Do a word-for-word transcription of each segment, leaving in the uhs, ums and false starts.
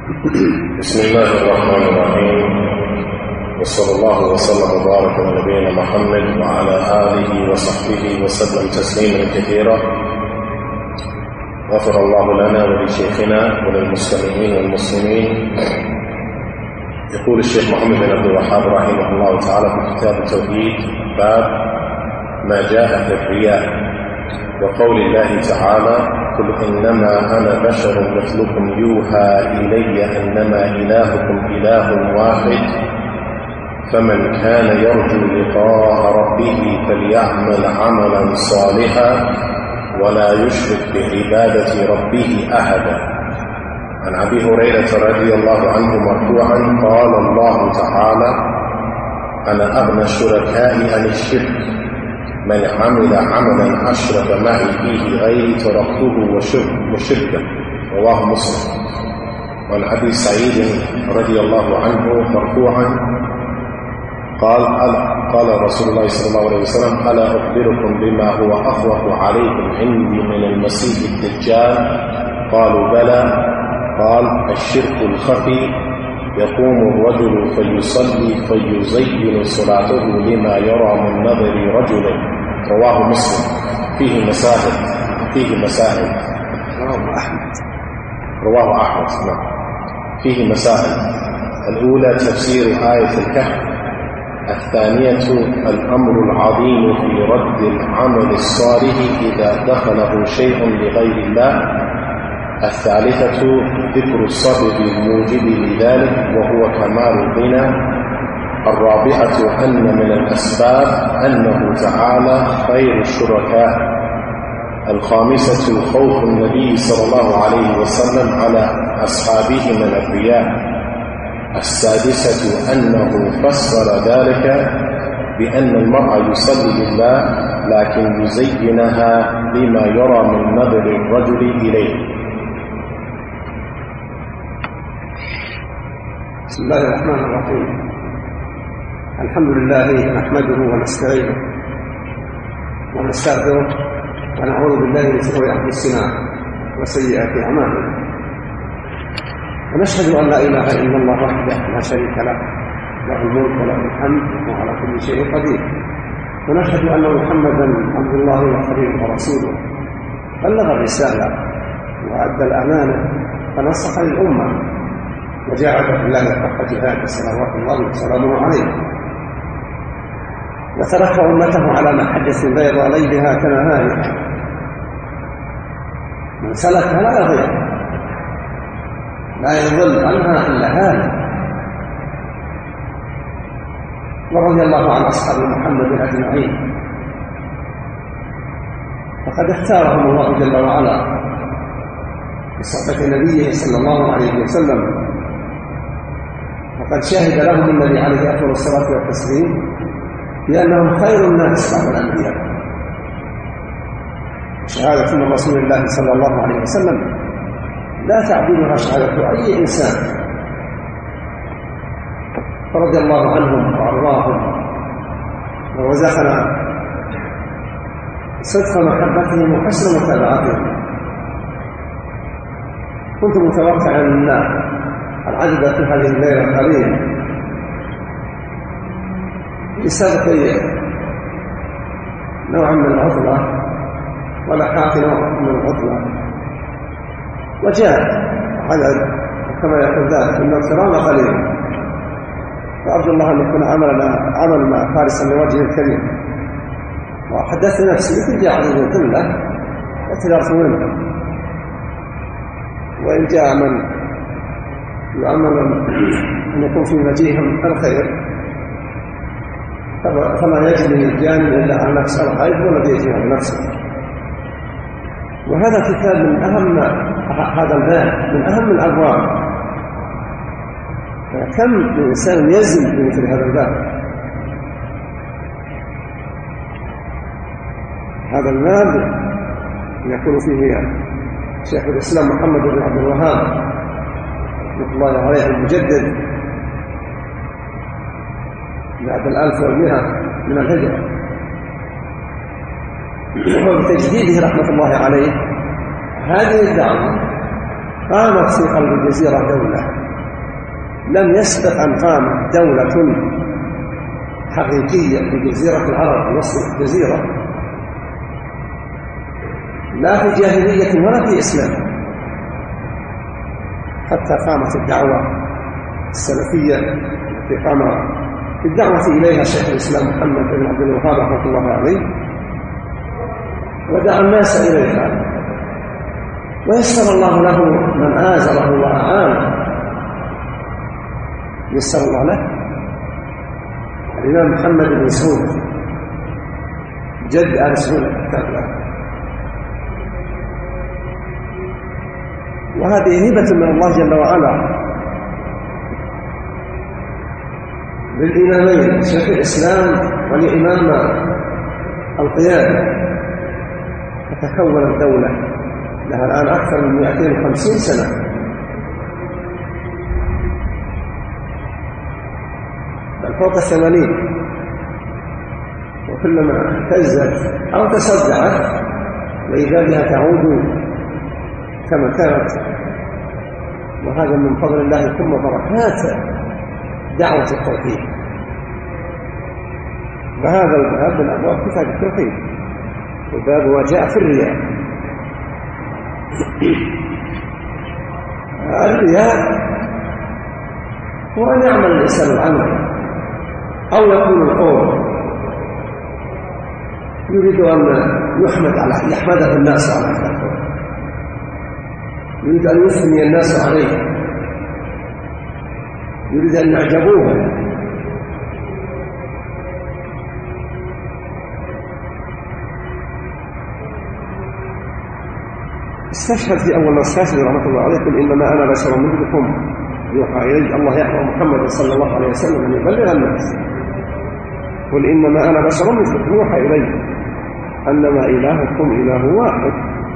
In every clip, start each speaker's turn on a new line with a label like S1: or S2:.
S1: بسم الله الرحمن الرحيم، وصلى الله وسلم وبارك على نبينا محمد وعلى آله وصحبه وسلم تسليما كثيرا. غفر الله لنا ولشيخنا وللمستمعين والمسلمين. يقول الشيخ محمد بن عبد الوهاب رحمه الله تعالى في كتاب التوحيد باب ما جاء في الرياء وقول الله تعالى: قل إنما أنا بشر مثلكم يوحى إلي أنما إلهكم إله واحد فمن كان يرجو لقاء ربه فليعمل عملا صالحا ولا يشرك بعبادة ربه أحدا. عن أبي هريرة رضي الله عنه مرفوعا قال الله تعالى: أنا أغنى الشركاء عن الشرك، من عمل عملا أشرك معي فيه غيري تركته وشركه. رواه مسلم. وعن أبي سعيد رضي الله عنه مرفوعا قال قال رسول الله صلى الله عليه وسلم: ألا أخبركم بما هو أخوف عليكم عندي من المسيح الدجال؟ قالوا: بلى. قال: الشرك الخفي، يقوم الرجل فيصلي فيزين صلاته لما يرى من نظر رجل. رواه مسلم. فيه مسائل فيه مسائل
S2: رواه أحمد
S1: رواه أحمد نعم. فيه مسائل: الأولى تفسير آية الكهف، الثانية الأمر العظيم في رد العمل الصالح إذا دخله شيء لغير الله، الثالثة ذكر السبب الموجب لذلك وهو كمال الغنى، الرابعة أن من الأسباب أنه تعالى خير الشركاء، الخامسة خوف النبي صلى الله عليه وسلم على أصحابه من الرياء، السادسة أنه فسر ذلك بأن المرء يصلي لله لكن يزينها لما يرى من نظر الرجل إليه.
S2: بسم الله الرحمن الرحيم. الحمد لله نحمده ونستعينه ونستغفره ونعوذ بالله من شرور أنفسنا وسيئات أعمالنا، ونشهد أن لا إله إلا الله وحده لا شريك له، له الملك وله الحمد وهو على كل شيء قدير، ونشهد أن محمدا عبد الله وحبيبه ورسوله، بلغ الرسالة وأدى الأمانة ونصح للأمة وجاهد في الله حق جهاده صلوات الله وسلامه عليه، وترك أمته على محجة بيضاء ليلها كنهارها، من سلك لا يضيع لا يضل عنها إلا هالك. ورضي الله عن أصحاب محمد أجمعين، فقد اختارهم الله جل وعلا بصحبة نبيه صلى الله عليه وسلم، وقد شهد لهم النبي عليه أفضل الصلاة والتسليم بأنهم خير الناس بعد الأنبياء، شهادة من رسول الله صلى الله عليه وسلم لا تعدلها شهادة أي إنسان، فرضي الله عنهم وأرضاهم ورزقنا صدق محبتهم وحسن متابعتهم. كنت متوقعا أن العدد في هذه الليلة القليل بسبب نوع من العطلة ولحاق نوع من العطلة، وجاء عدد كما يقول ذلك من الكرام قليل، فأرجو الله أن يكون عملنا عملنا خالصا لوجهه الكريم. وحدثت نفسي إن جاء عدد قلة اعتذرت منه، وإن جاء من يؤمل أن يكون في مجيهم الخير فما يجري الجانب إلا عن نفس الخير والذي يجري عن نفسه. وهذا كتاب من أهم هذا الباب من أهم الأبواب، فكم من إنسان يزن بمثل هذا الباب. هذا الباب يقول فيه شيخ الإسلام محمد بن عبد الوهاب رحمة الله عليه المجدد بعد الألف والمئة من الهجرة، وبتجديده رحمة الله عليه هذه الدعوة قامت في قلب الجزيرة دولة، لم يسبق أن قامت دولة حقيقية في جزيرة العرب في وسط الجزيرة، لا في جاهلية ولا في إسلام، حتى قامت الدعوة السلفية التي قام في الدعوة إليها شيخ الإسلام محمد بن عبد الوهاب رحمة الله عليه، ودعا الناس إليها، ويسر الله له من آزره وأعانه، يسر الله له الإمام محمد بن سعود جد آل سعود الكتاب، وهذه هبة من الله جل وعلا للإمامين شيخ الإسلام ولإمام القيادة، فتكونت دولة لها الآن أكثر من مئتين وخمسين سنة، بل فوق الثمانين، وكلما اهتزت أو تصدعت وإذا بها تعود كما كانت، وهذا من فضل الله ثم بركات دعوة التوحيد. فهذا الباب من أبواب كتاب التوحيد، وباب ما جاء في الرياء. الرياء هو أن يعمل الإنسان العمل أو يكون القول يريد أن يحمد على يحمده الناس على هذا القول، يريد أن يثني الناس عليه، يريد أن يعجبوه، استشهد في أول ما استشهد رحمة الله عليه: قل إنما أنا بشر مثلكم يوحى إلي. الله يأمر محمد صلى الله عليه وسلم أن يبلغ الناس: قل إنما أنا بشر مثلكم يوحى إلي أنما إلهكم إله واحد،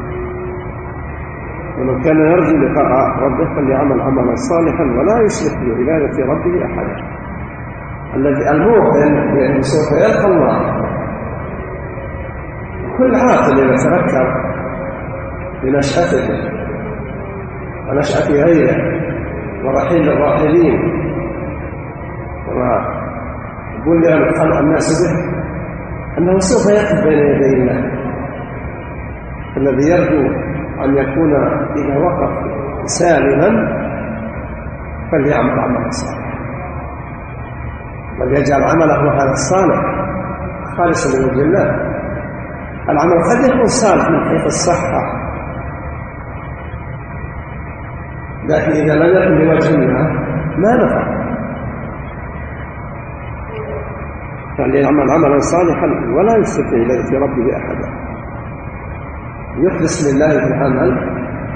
S2: ومن كان يرجو لقاء ربه فليعمل عملا صالحا ولا يشرك بعبادة ربه أحدا. الذي الموقن بأنه سوف يلقى الله، كل عاقل إذا تذكر بنشأته ونشأة غيره ورحيل الراحلين وما بلغ الناس به أنه سوف يقف بين يدي الله. الذي يرجو أن يكون إذا وقف سالما فليعمل عملا صالحا، وليجعل عمله هذا الصالح خالصا لوجه الله. العمل قد يكون صالح من حيث الصحة، لكن إذا لم يكن لوجه الله ما نفع. فليعمل عملا صالحا ولا يشرك بعبادة ربه أحدا، يخلص لله في العمل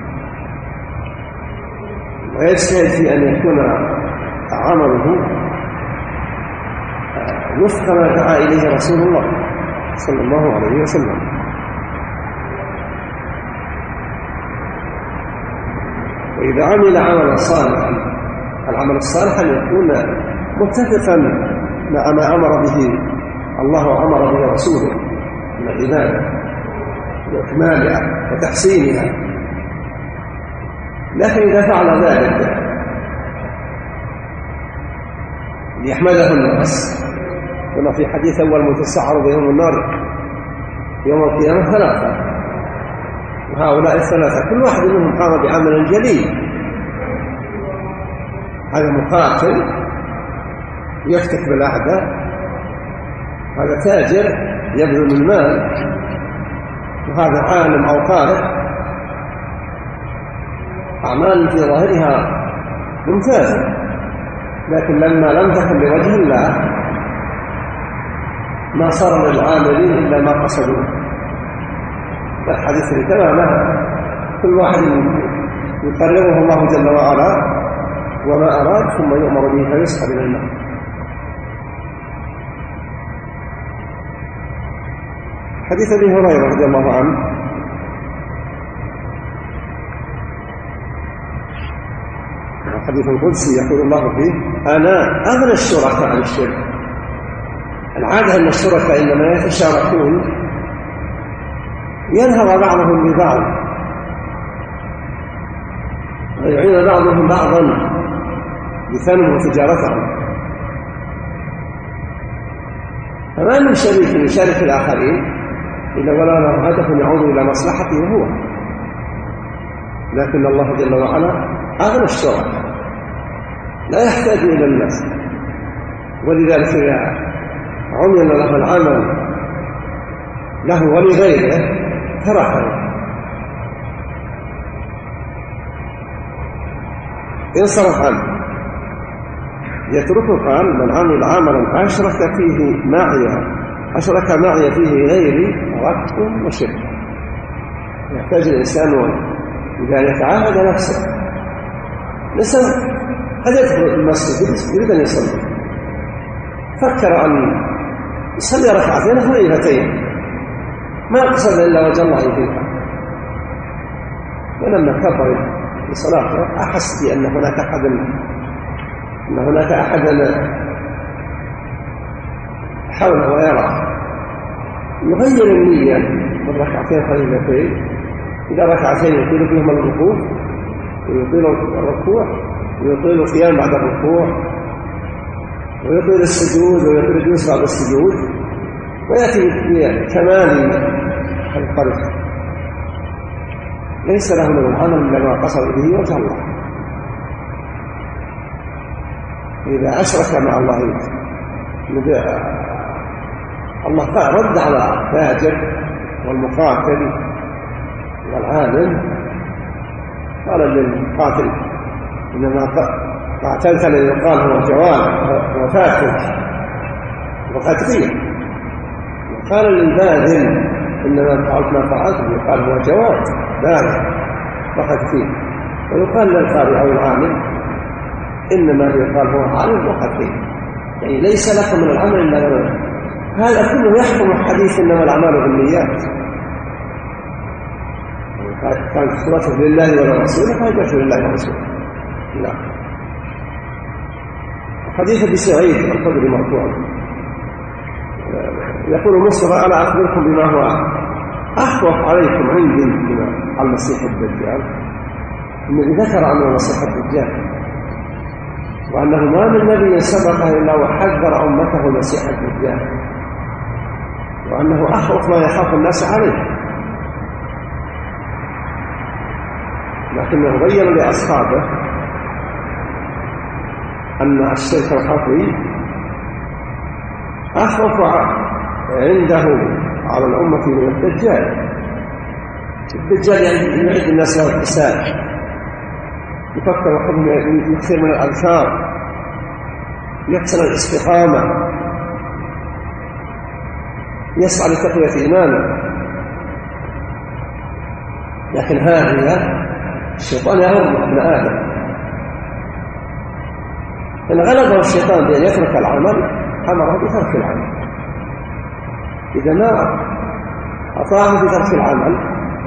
S2: ويجتهد في أن يكون عمله وفق ما دعا إليه رسول الله صلى الله عليه وسلم. وإذا عمل عملا صالحا، العمل الصالح أن يكون متفقا مع ما أمر به الله وأمر به رسوله من العبادة وإكمالها وتحسينها. لكن إذا فعل ذلك ليحمده الناس، كما في حديث أول من تسعر بهم النار يوم القيامة ثلاثة، وهؤلاء الثلاثة كل واحد منهم قام بعمل جليل. هذا مقاتل يفتك بالأعداء، هذا تاجر يبذل المال، وهذا عالم أو قارئ أعمال في ظاهرها ممتازة، لكن لما لم تكن لوجه الله ما صار للعاملين إلا ما قصدوه. الحديث تماما كل واحد يقرره الله جل وعلا وما أراد ثم يؤمر به فيسحب إلى النار. حديث أبي هريرة رضي الله عنه: الحديث القدسي يقول الله فيه: أنا أغنى الشركاء عن الشرك. العادة أن الشركاء إنما يتشاركون ينهض بعضهم ببعض، ويعين بعضهم بعضا يثنوا تجارتهم. فما من شريك يشارك الآخرين إلا ولا له هدف يعود إلى مصلحته هو، لكن الله جل وعلا أغنى الشركاء لا يحتاج إلى الناس، ولذلك إذا عمل له العمل له ولغيره تركه. إن صرف عنه يتركه. قال من عمل عملا أشرك فيه معي أشرك معي فيه غيري تركته وشركه. يحتاج الإنسان إذا يتعاهد نفسه. الإنسان قد يدخل المسجد يريد أن يصلي، فكر أن يصلي ركعتين خفيفتين ما قصد إلا وجه الله فيها، ولما كبر في صلاته أحس بأن هناك أحد أن هناك أحد حوله ويرى، يغير النية من ركعتين خفيفتين إلى ركعتين يطيل فيهما الوقوف ويطيل الركوع ويطيل القيام بعد الركوع ويطيل السجود ويطيل الجلوس بعد السجود، ويأتي بكمال القدر. ليس له من العمل إلا ما قصد به وجه الله. إذا أشرك مع الله الله رد على الفاجر والمقاتل والعالم، قال للقاتل إنما قاتلت الذي يقال هو جواد وفاتك وقتلية، وقال للباذل إنما فعلت ما فعلت يقال هو جواد باذل وقتلية، ويقال للقارئ أو العالم إنما يقال هو عالم وقتلية. يعني ليس لك من العمل إلا ما. هذا كله يحكم حديث إنما الأعمال بالنيات. كانت خلاصة لله ولرسوله فهجته لله ورسوله. لا. حديث أبي سعيد الخدري مرفوع يقول المصطفى ألا أخبركم بما هو أخوف عليكم عندي بما المسيح الدجال. النبي ذكر عن المسيح الدجال وأنه ما من نبي سبقه إلا وحذر أمته المسيح الدجال، وأنه أخوف ما يخاف الناس عليه، لكنه بين لأصحابه أن الشرك الخفي أخوف عنده على الأمة من الدجال. الدجال يعني يعيد الناس له الحساب، يفكر وحبه يكثر من الأذكار، يحسن الاستقامة، يسعى لتقوية إيمانه. لكن هذه الشيطان يهرب ابن آدم، إن غلبه الشيطان بأن يترك العمل أمره بترك العمل. إذا ما أطاعه بترك العمل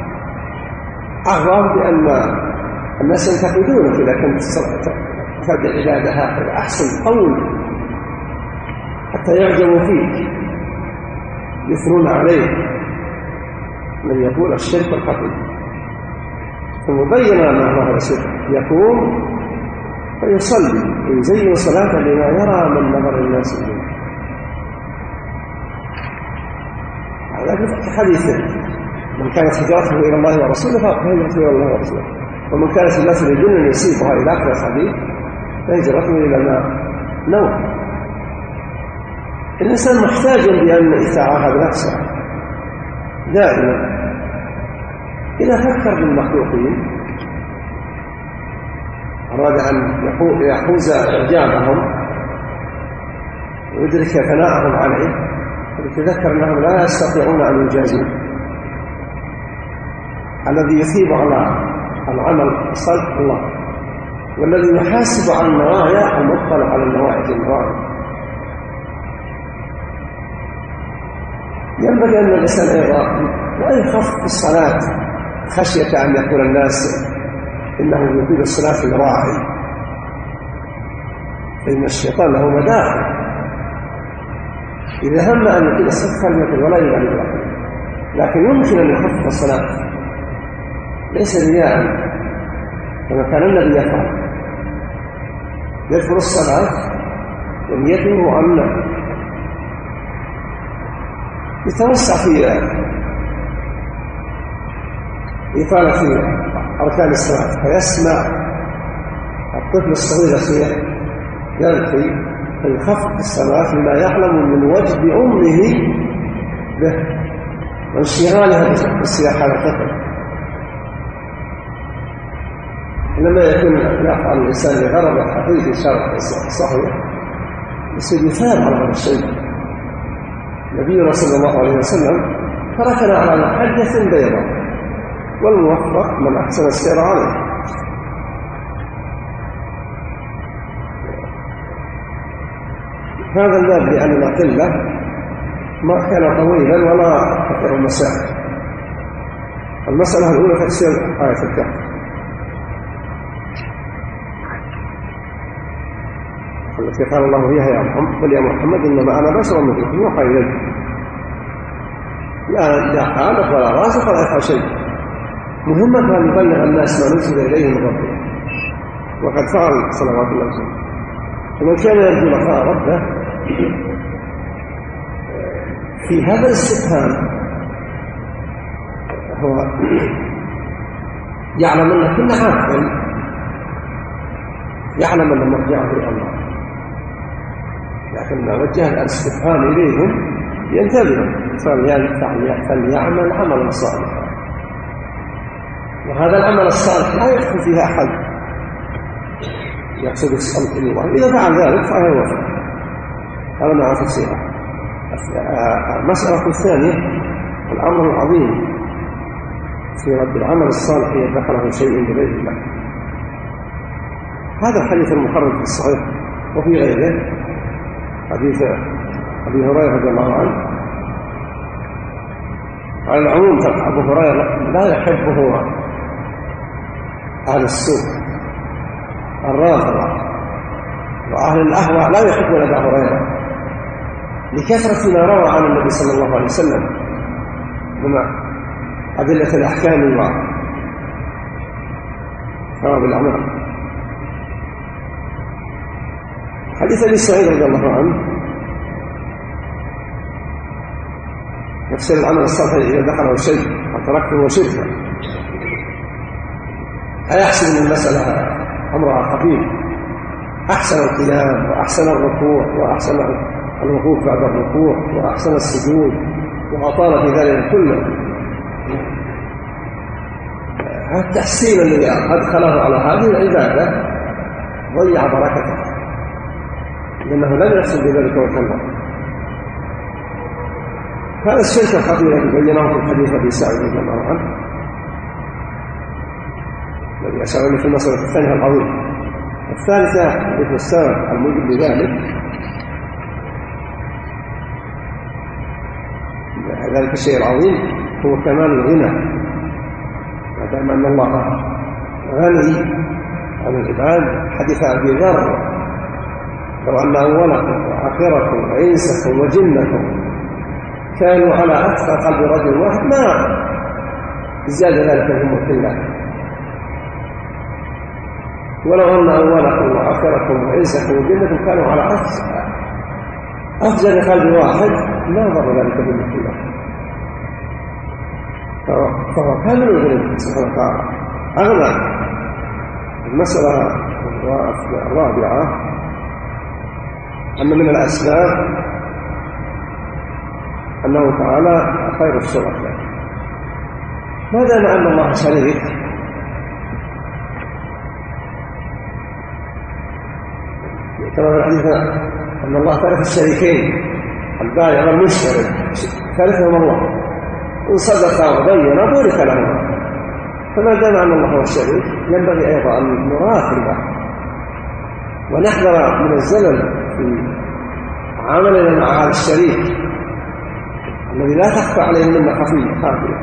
S2: أغضاه بأن الناس ينتقدونك إذا كنت تفعل العبادة هكذا، أحسن قول حتى يعجبوا فيك يثنون عليه من يقول الشرك الخفي. ثم بين ما هو الشرك، يقوم فيصلي ويزين صلاته لما يرى من نظر الناس إليه. هذا في حديث من كانت هجرته إلى الله ورسوله فهجرته إلى الله ورسوله، ومن كانت هجرته لجن يصيبها إلى آخر الحديث فهجرته إلى ما نوى. الإنسان محتاج بأن يتعاهد نفسه دائما. إذا فكر بالمخلوقين أراد أن يحوز إعجابهم ويدرك ثناءهم عليه، يتذكر أنهم لا يستطيعون أن يجازوه. الذي يثيب على العمل الصالح الله، والذي يحاسب عن النوايا المطلع على النوايا النوايا. ينبغي أن الإنسان أيضا لا يخف في الصلاة خشية أن يقول الناس إنه يطيل الصلاة الراعي، فإن الشيطان له مداخل. إذا هم أن يطيل الصلاة فليقل ولا يبالي بالأحد، لكن يمكن أن يخفف الصلاة ليس رياء كما كان النبي يفعل، يذكر الصلاة ونيته أن يتوسع في إطالة في أركان الصلاة، فيسمع الطفل الصغير يلقي فيخفف الصلاة لما يعلم من وجد أمه به وانشغالها بالسياحة على الطفل. لما يكون يفعل الإنسان لغرض حقيقي شرعي صحيح يصير يثاب على هذا الشيء. نبينا صلى الله عليه وسلم تركنا على محجة بيضاء والموفق من أحسن السير عليه. هذا الباب لأن القلة ما كان طويلا ولا كثير المسائل. المسألة الأولى تفسير آية الكهف التي قال الله فيها يا محمد قل يا محمد إنما أنا بشر مثلكم يوحى إليك لا لا خالق ولا رازق ولا يفعل شيء، مهمة أن يبلغ الناس ما نزل إليه من ربهم، وقد فعل صلوات الله وسلامه. ومن كان يرجو لقاء ربه في هذا الاستفهام هو يعلم أن كل عاقل يعلم أن مرجعه إلى الله، لكن ما وجه الاستفهام إليهم ينتبهوا فليعمل عملا صالحا، وهذا العمل الصالح لا يدخل فيها أحد يقصد يسأل الله، إذا فعل ذلك فهو وفق. هذا مع تفسيره. المسألة الثانية الأمر العظيم في رد العمل الصالح إذا دخله شيء بغير الله. هذا الحديث المخرج في الصحيح وفي غيره حديث أبي هريرة رضي الله عنه على العموم. أبو هريرة لا يحبه أهل السوء الرافضة وأهل الأهواء لا يحبون أبا هريرة لكثرة ما روى عن النبي صلى الله عليه وسلم من أدلة الأحكام وثواب الأعمال. حديث أبي سعيد رضي الله عنه يفسر العمل الصالح إذا دخله شيء وتركته وشركه، أيحسب أن المسألة أمرها خفيف، أحسن القيام وأحسن الركوع وأحسن الوقوف بعد الركوع وأحسن السجود وأطال في ذلك كله. هذا التحسين الذي أدخله على هذه العبادة ضيع بركته، لأنه لم يحصل بذلك وجه الله. هذا الشرك الخطير الذي بيناه في الحديث أبي سعيد رضي الله عنه الذي أشار في المسألة الثانية العظيمة. الثالثة مثل السبب الموجب لذلك ذلك الشيء العظيم هو كمال الغنى، ما دام أن الله غني عن العباد. حديث أبي ذر لو أن أولكم وآخركم وإنسكم وجنكم كانوا على أتقى قلب رجل واحد ما زاد ذلك في ملك الله، ولو أن أولكم وآخركم وإنسكم وجنكم كانوا على أفجر قلب واحد ما ضر ذلك في ملك الله. فهو كامل الغنى سبحانه وتعالى. أغنى. المسألة الرابعة أن من الأسباب أنه تعالى خير الشركاء، ما دام أن الله شريك كما في الحديث أن الله ثالث الشريكين البائع والمشتري ثالثهم الله، إن صدق وبين بورك لهما. فما دام أن الله هو الشريك ينبغي أيضا أن نراقب ونحذر من الزلل في عملنا مع هذا الشريك الذي لا تخفى عليه منا خفية خافية.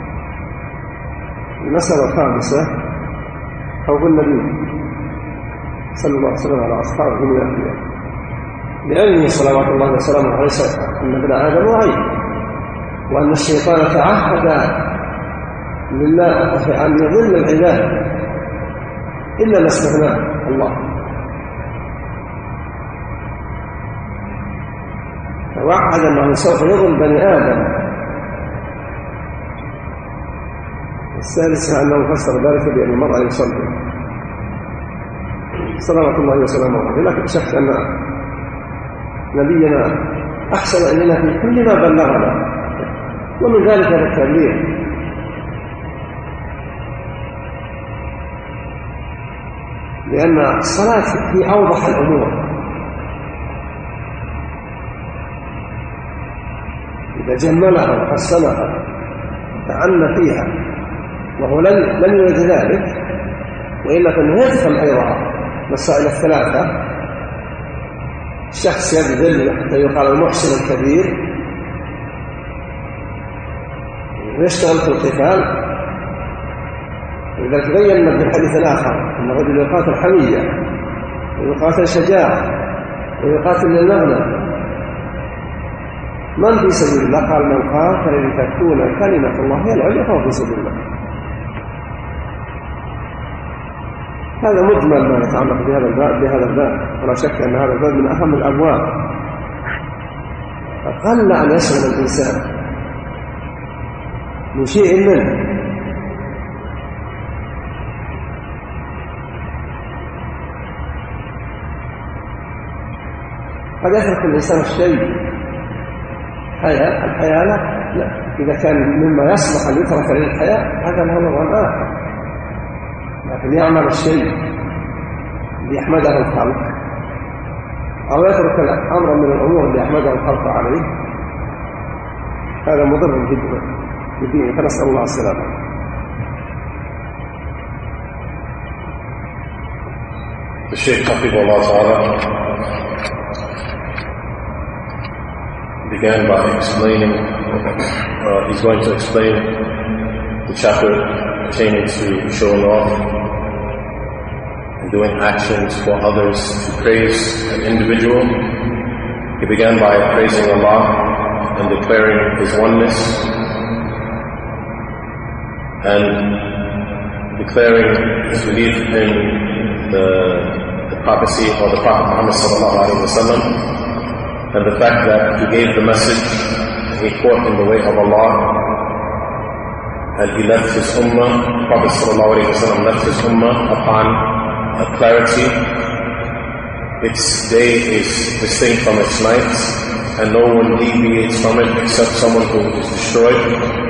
S2: المسألة الخامسة خوف النبي صلى الله عليه وسلم على أصحابه من الأنبياء، لأنه صلوات الله وسلامه عليه أن ابن آدم وعيه، وأن الشيطان تعهد لله أن يضل العباد إلا ما استثناه الله. فوعد أنه سوف يظلم بني آدم. الثالثة أنه فسر ذلك بأن المرء يصلي صلوات الله وسلامه عليه. لكن شك أن نبينا أحسن إلينا في كل ما بلغنا، ومن ذلك التبليغ. لأن الصلاة في أوضح الأمور، إذا جملها وحسنها تعنى فيها، وهو لن لن يريد ذلك، وإلا فإنه يفهم أيضا مسائل الثلاثة. الشخص يبذل حتى يقال المحسن الكبير ويشتغل في القتال، ولذلك بينا في الحديث الآخر أن الرجل يقاتل حمية ويقاتل شجاعة ويقاتل للمغنم. من في سبيل الله؟ قال من قاتل لتكون كلمة الله هي العليا فهو في سبيل الله. هذا مجمل ما يتعلق بهذا الباب بهذا الباب ولا شك أن هذا الباب من أهم الأبواب. قل أن يشغل الإنسان من شيء منه. قد يترك الإنسان الشيء حياة الحياة لا. لا إذا كان مما يصلح أن يترك للحياة هذا له نوع آخر، لكن يعمل الشيء ليحمده الخلق أو يترك أمرا من الأمور ليحمده الخلق عليه، هذا مضر جدا بدينه، فنسأل الله السلامة.
S1: The Shaykh Hafidhullah Ta'ala began by explaining, uh, he's going to explain the chapter pertaining to showing off and doing actions for others to praise an individual. He began by praising Allah and declaring His oneness and declaring his belief in the, the prophecy of the Prophet Muhammad sallallahu alaihi wasallam, and the fact that he gave the message and he fought in the way of Allah, and he left his ummah, the Prophet sallallahu alaihi wasallam left his ummah upon a clarity. Its day is distinct from its night, and no one deviates from it except someone who is destroyed.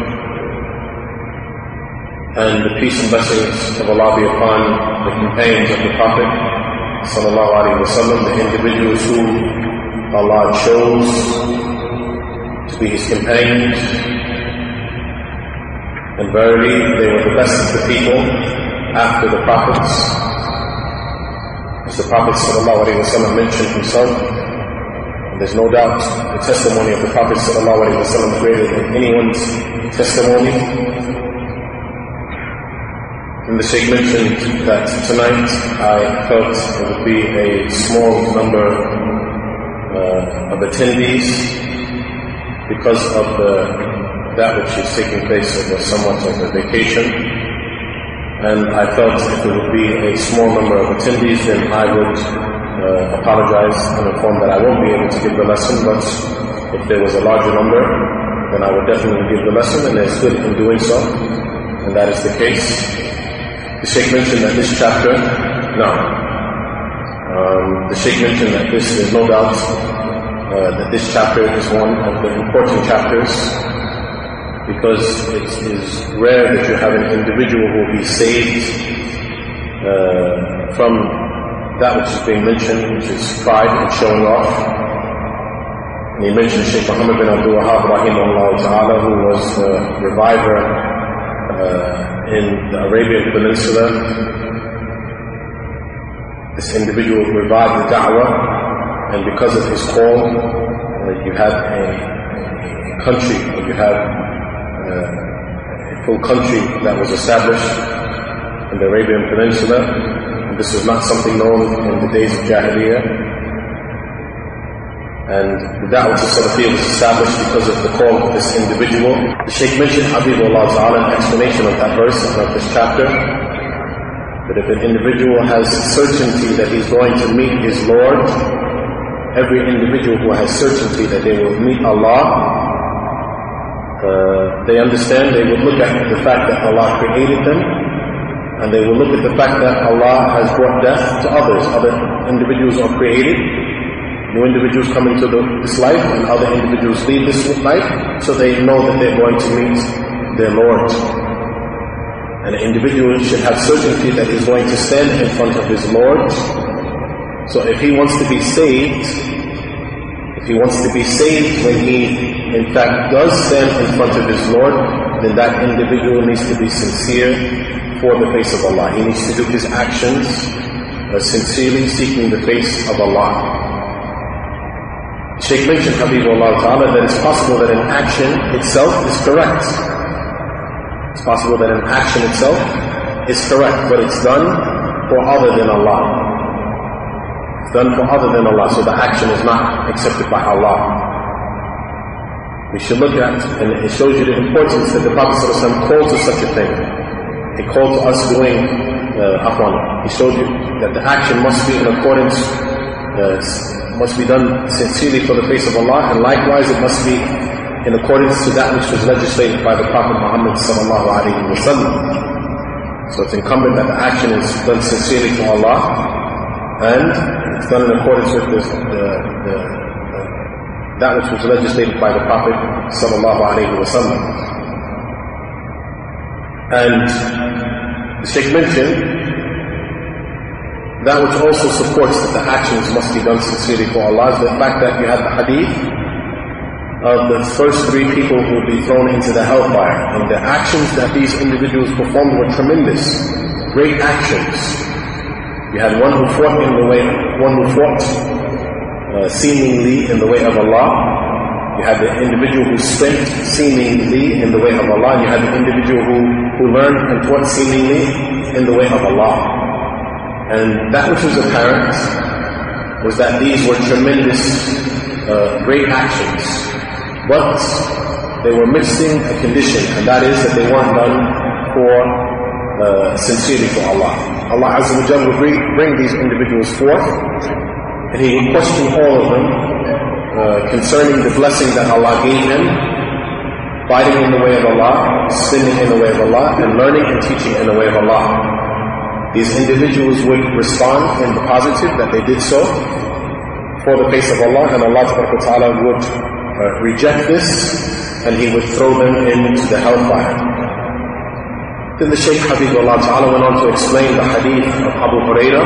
S1: And the peace and blessings of Allah be upon the companions of the Prophet sallallahu alaihi wasallam, the individuals who Allah chose to be His companions. And verily, they were the best of the people after the prophets. As the Prophet sallallahu alaihi wasallam mentioned himself, and there's no doubt the testimony of the Prophet sallallahu alaihi wasallam is greater than anyone's testimony. And the Shaykh mentioned that tonight I felt it would be a small number uh, of attendees because of the, that which is taking place over somewhat of a vacation. And I felt if it would be a small number of attendees, then I would uh, apologize and inform that I won't be able to give the lesson. But if there was a larger number, then I would definitely give the lesson, and there's good in doing so, and that is the case. The Shaykh mentioned that this chapter, no, um, the Shaykh mentioned that this, there's no doubt uh, that this chapter is one of the important chapters, because it is rare that you have an individual who will be saved uh, from that which is being mentioned, which is pride and showing off. And he mentioned Shaykh Muhammad bin Abdul Wahhab rahimahullah ta'ala, who was the reviver uh, in the Arabian Peninsula. This individual revived the da'wah, and because of his call, uh, you had a, a country, or you had uh, a full country that was established in the Arabian Peninsula. And this was not something known in the days of Jahiliyyah. And the da'wah to Salafiyya was established because of the call of this individual. The Shaykh mentioned Habibullah Ta'ala, an explanation of that verse and of this chapter. But if an individual has certainty that he's going to meet his Lord, every individual who has certainty that they will meet Allah, uh, they understand, they would look at the fact that Allah created them, and they will look at the fact that Allah has brought death to others. Other individuals are created, new individuals come into the, this life, and other individuals leave this life, so they know that they're going to meet their Lord. And an individual should have certainty that he's going to stand in front of his Lord. So if he wants to be saved, if he wants to be saved when he in fact does stand in front of his Lord, then that individual needs to be sincere for the face of Allah. He needs to do his actions uh, sincerely seeking the face of Allah. Shaykh mentioned, Habibullah Ta'ala, that it's possible that an action itself is correct. It's possible that an action itself is correct, but it's done for other than Allah. It's done for other than Allah, so the action is not accepted by Allah. We should look at, and it shows you the importance that the Prophet ﷺ called to such a thing. He called to us doing uh, afwan. He showed you that the action must be in accordance, uh, must be done sincerely for the face of Allah, and likewise it must be in accordance to that which was legislated by the Prophet Muhammad sallallahu alaihi wasallam. So it's incumbent that the action is done sincerely for Allah, and it's done in accordance with the, the, the, the, that which was legislated by the Prophet sallallahu alaihi wasallam. And the Shaykh mentioned that which also supports that the actions must be done sincerely for Allah is the fact that you have the hadith of the first three people who will be thrown into the hellfire, and the actions that these individuals performed were tremendous, great actions. You had one who fought in the way, one who fought uh, seemingly in the way of Allah. You had the individual who spent seemingly in the way of Allah. You had the individual who, who learned and fought seemingly in the way of Allah. And that which was apparent was that these were tremendous, uh, great actions. But they were missing a condition, and that is that they weren't done for uh, sincerely for Allah. Allah Azza wa Jalla would bring, bring these individuals forth, and He would question all of them uh, concerning the blessing that Allah gave them, fighting in the way of Allah, spending in the way of Allah, and learning and teaching in the way of Allah. These individuals would respond in the positive that they did so for the face of Allah, and Allah Ta'ala would Uh, reject this, and He would throw them into the hellfire. Then the Shaykh Habibullah Ta'ala went on to explain the hadith of Abu Hurairah,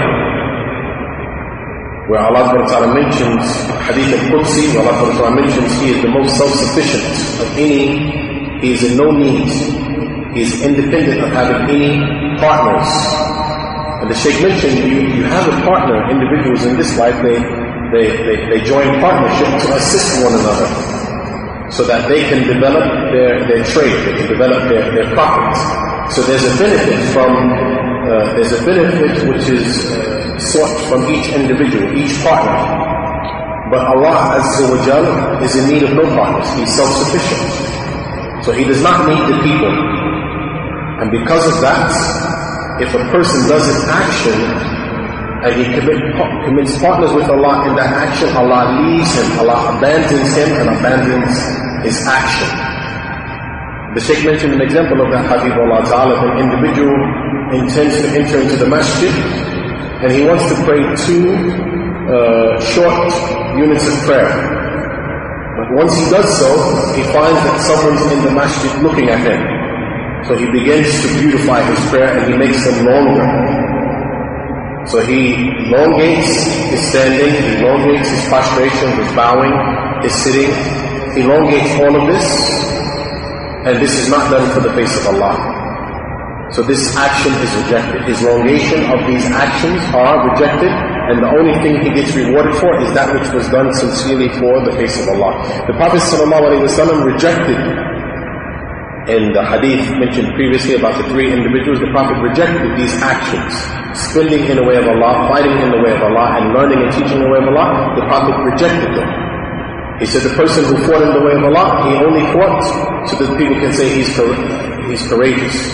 S1: where Allah Ta'ala mentions hadith al-Qudsi, where Allah Ta'ala mentions He is the most self-sufficient of any, He is in no need, He is independent of having any partners. And the Shaykh mentioned, you, you have a partner, individuals in this life, they They, they, they join partnership to assist one another so that they can develop their, their trade, they can develop their, their profits. So there's a benefit from, uh, there's a benefit which is uh, sought from each individual, each partner. But Allah Azza wa Jalla is in need of no partners. He's self-sufficient. So He does not need the people. And because of that, if a person does an action, and he commit, commits partners with Allah in that action, Allah leaves him, Allah abandons him and abandons his action. The Shaykh mentioned an example of that, Habibullah Ta'ala. If an individual intends to enter into the masjid, and he wants to pray two uh, short units of prayer. But once he does so, he finds that someone's in the masjid looking at him. So he begins to beautify his prayer, and he makes them longer. So he elongates his standing, he elongates his prostration, his bowing, his sitting. He elongates all of this, and this is not done for the face of Allah. So this action is rejected. His elongation of these actions are rejected, and the only thing he gets rewarded for is that which was done sincerely for the face of Allah. The Prophet ﷺ rejected, in the hadith mentioned previously about the three individuals, the Prophet rejected these actions. Spending in the way of Allah, fighting in the way of Allah, and learning and teaching in the way of Allah, the Prophet rejected them. He said the person who fought in the way of Allah, he only fought so that people can say he's, he's courageous.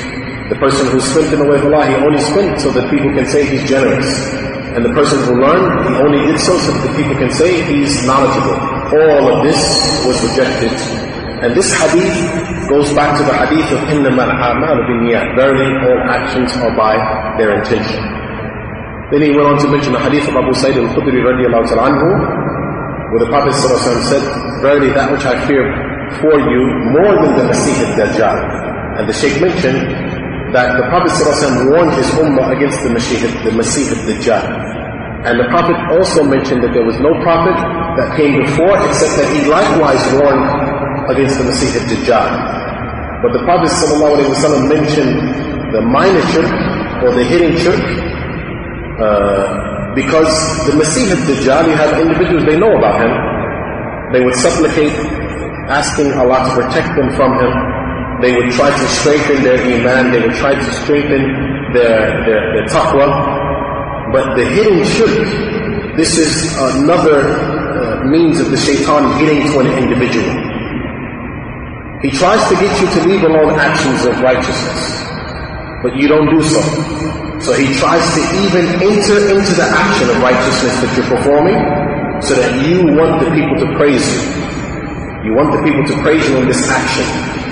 S1: The person who spent in the way of Allah, he only spent so that people can say he's generous. And the person who learned, he only did so so that the people can say he's knowledgeable. All of this was rejected. And this hadith goes back to the hadith of إِنَّمَا الْأَعْمَالُ بِالنِّيَّاتِ. Verily, all actions are by their intention. Then he went on to mention the hadith of Abu Sa'id al-Khudri radiallahu ta'ala anhu, where the Prophet ﷺ said, verily that which I fear for you more than the Masih al-Dajjal. And the Shaykh mentioned that the Prophet ﷺ warned his ummah against the Masih, the Masih al-Dajjal. And the Prophet also mentioned that there was no prophet that came before except that he likewise warned against the Masih al-Dajjal. But the Prophet ﷺ mentioned the minor shirk or the hidden shirk uh, because the Masih al-Dajjal, you have individuals, they know about him. They would supplicate, asking Allah to protect them from him. They would try to strengthen their iman. They would try to strengthen their, their, their taqwa. But the hidden shirk, this is another uh, means of the shaitan getting to an individual. He tries to get you to leave alone actions of righteousness, but you don't do so. So he tries to even enter into the action of righteousness that you're performing, so that you want the people to praise you. You want the people to praise you in this action.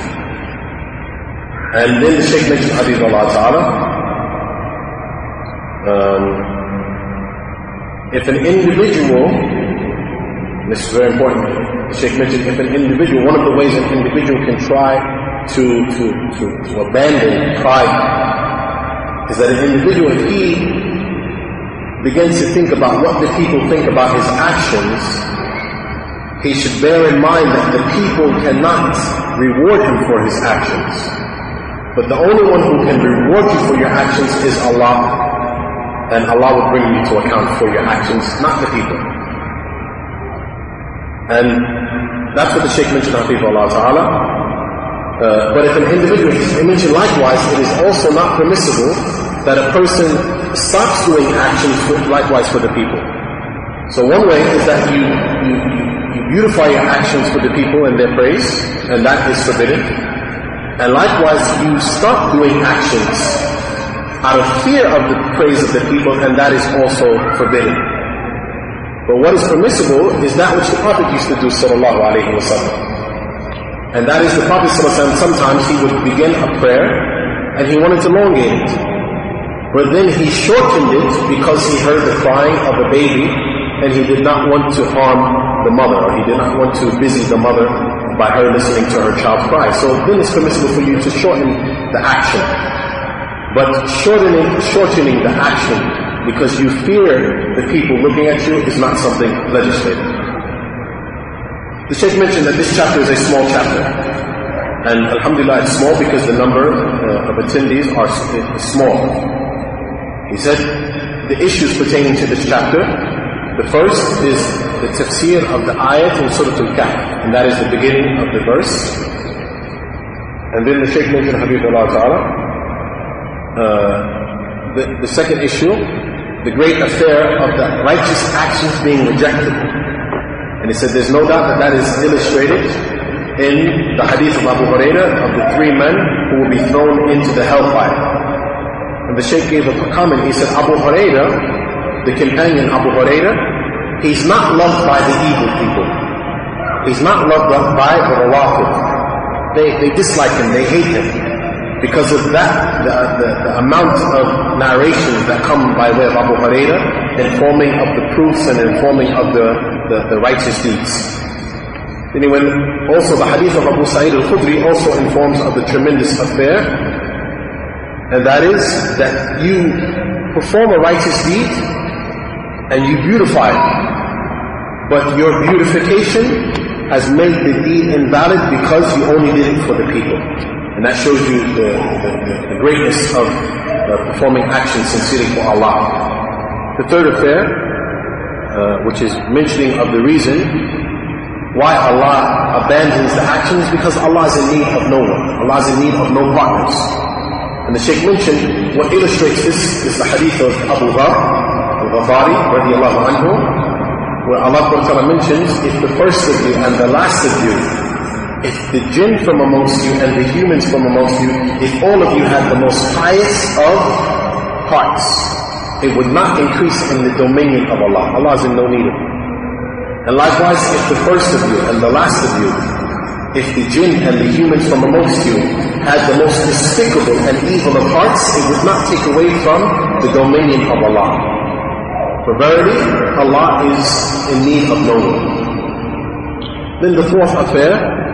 S1: And then the Shaykh mentioned Hadith Allah Ta'ala. Um, if an individual, this is very important, the Shaykh mentioned if an individual, one of the ways an individual can try to, to, to, to abandon pride is that an individual, if he begins to think about what the people think about his actions, he should bear in mind that the people cannot reward him for his actions. But the only one who can reward you for your actions is Allah. And Allah will bring you to account for your actions, not the people. And that's what the Shaykh mentioned, Hafizahullah Ta'ala. Uh, but if an individual, he mentioned likewise, it is also not permissible that a person stops doing actions for, likewise for the people. So one way is that you, you, you beautify your actions for the people and their praise, and that is forbidden. And likewise, you stop doing actions out of fear of the praise of the people, and that is also forbidden. But what is permissible is that which the Prophet used to do, sallallahu alayhi wa sallam. And that is the Prophet ﷺ, sometimes he would begin a prayer and he wanted to elongate it. But then he shortened it because he heard the crying of a baby and he did not want to harm the mother, or he did not want to busy the mother by her listening to her child cry. So then it's permissible for you to shorten the action. But shortening, shortening the action because you fear the people looking at you is not something legislated. The Shaykh mentioned that this chapter is a small chapter. And alhamdulillah, it's small because the number uh, of attendees are small. He said the issues pertaining to this chapter, the first is the tafsir of the ayat in Surah Al-Kahf, and that is the beginning of the verse. And then the Shaykh mentioned Habibullah Ta'ala. Uh, the, the second issue, the great affair of the righteous actions being rejected. And he said there's no doubt that that is illustrated in the hadith of Abu Hurairah of the three men who will be thrown into the hellfire. And the Shaykh gave a comment. He said Abu Hurairah, the companion Abu Hurairah, he's not loved by the evil people. He's not loved by the Rawafid. They, they dislike him, they hate him. Because of that, the, the, the amount of narrations that come by way of Abu Hurairah, informing of the proofs and informing of the, the, the righteous deeds. Anyway, also the hadith of Abu Sa'id al-Khudri also informs of the tremendous affair, and that is that you perform a righteous deed and you beautify it, but your beautification has made the deed invalid because you only did it for the people. And that shows you the, the, the greatness of uh, performing actions sincerely for Allah. The third affair, uh, which is mentioning of the reason why Allah abandons the actions, because Allah is in need of no one. Allah is in need of no partners. And the Shaykh mentioned, what illustrates this is the hadith of Abu Dhar al-Ghafari radiallahu anhu, where Allah mentions, if the first of you and the last of you if the jinn from amongst you and the humans from amongst you, if all of you had the most highest of hearts, it would not increase in the dominion of Allah. Allah is in no need of it. And likewise, if the first of you and the last of you, if the jinn and the humans from amongst you had the most despicable and evil of hearts, it would not take away from the dominion of Allah. For verily, Allah is in need of no one. Then the fourth affair,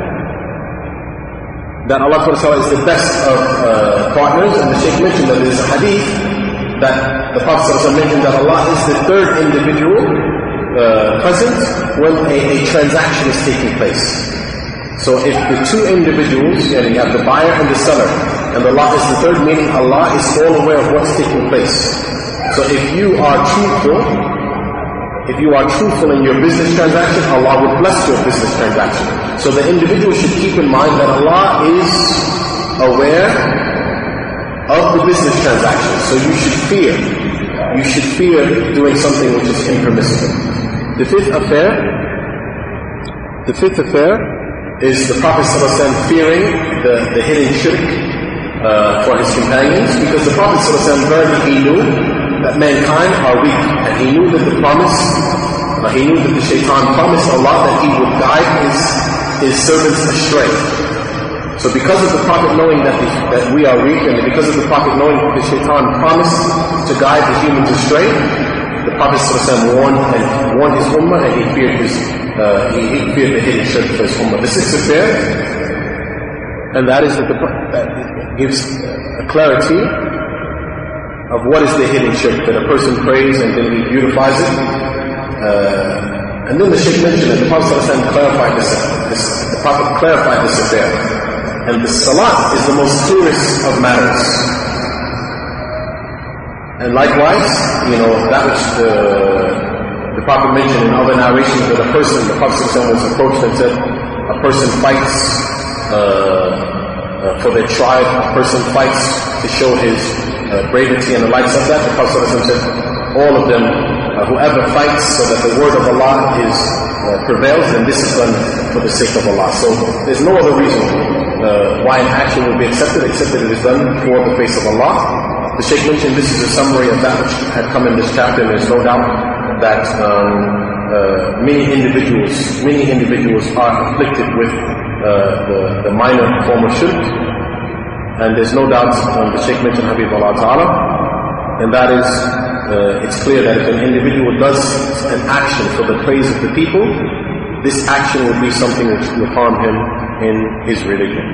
S1: that Allah is the best of uh, partners, and the Shaykh mentioned that there is a hadith that the Prophet mentioned that Allah is the third individual uh, present when a, a transaction is taking place. So if the two individuals, and you have the buyer and the seller, and Allah is the third, meaning Allah is all aware of what's taking place. So if you are truthful, if you are truthful in your business transaction, Allah will bless your business transaction. So the individual should keep in mind that Allah is aware of the business transaction. So you should fear. You should fear doing something which is impermissible. The fifth affair, the fifth affair is the Prophet ﷺ fearing the, the hidden shirk uh, for his companions, because the Prophet ﷺ verily he knew that mankind are weak, and he knew that the promise, uh, he knew that the shaitan promised Allah that he would guide his, his servants astray. So because of the Prophet knowing that, the, that we are weak, and because of the Prophet knowing that the shaitan promised to guide the humans astray, the Prophet ﷺ warned, and warned his ummah, and he feared his Uh, he, he feared the hidden shirk for his ummah. The sixth affair, and that is that, the, that gives a clarity of what is the hidden shirk, that a person prays and then he beautifies it. Uh, and then the Shaykh mentioned that the Prophet ﷺ clarified this, this, the Prophet clarified this affair. And the salat is the most clearest of matters. And likewise, you know, that which the The Prophet mentioned in other narrations that a person, the Prophet was approached and said, a person fights uh, uh, for their tribe, a person fights to show his uh, bravery and the likes of that. The Prophet said, all of them, uh, whoever fights so that the word of Allah is uh, prevails, then this is done for the sake of Allah. So there's no other reason uh, why an action will be accepted, except that it is done for the face of Allah. The Shaykh mentioned this is a summary of that which had come in this chapter, and there's no doubt that um, uh, many individuals, many individuals are afflicted with uh, the, the minor form of shirk, and there's no doubt, um, the Shaykh mentioned Habibullah Ta'ala, and that is, uh, it's clear that if an individual does an action for the praise of the people, this action will be something which will harm him in his religion.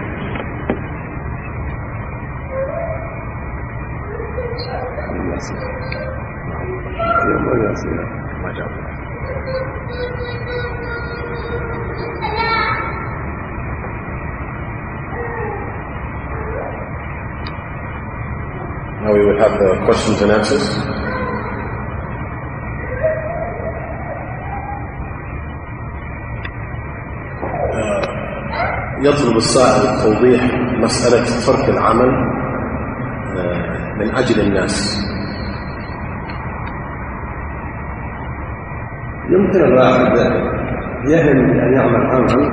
S1: Now we will have the questions and answers. يطلب السائل توضيح مسألة ترك العمل من أجل الناس.
S2: يمكن الواحد يهم بأن يعمل عمل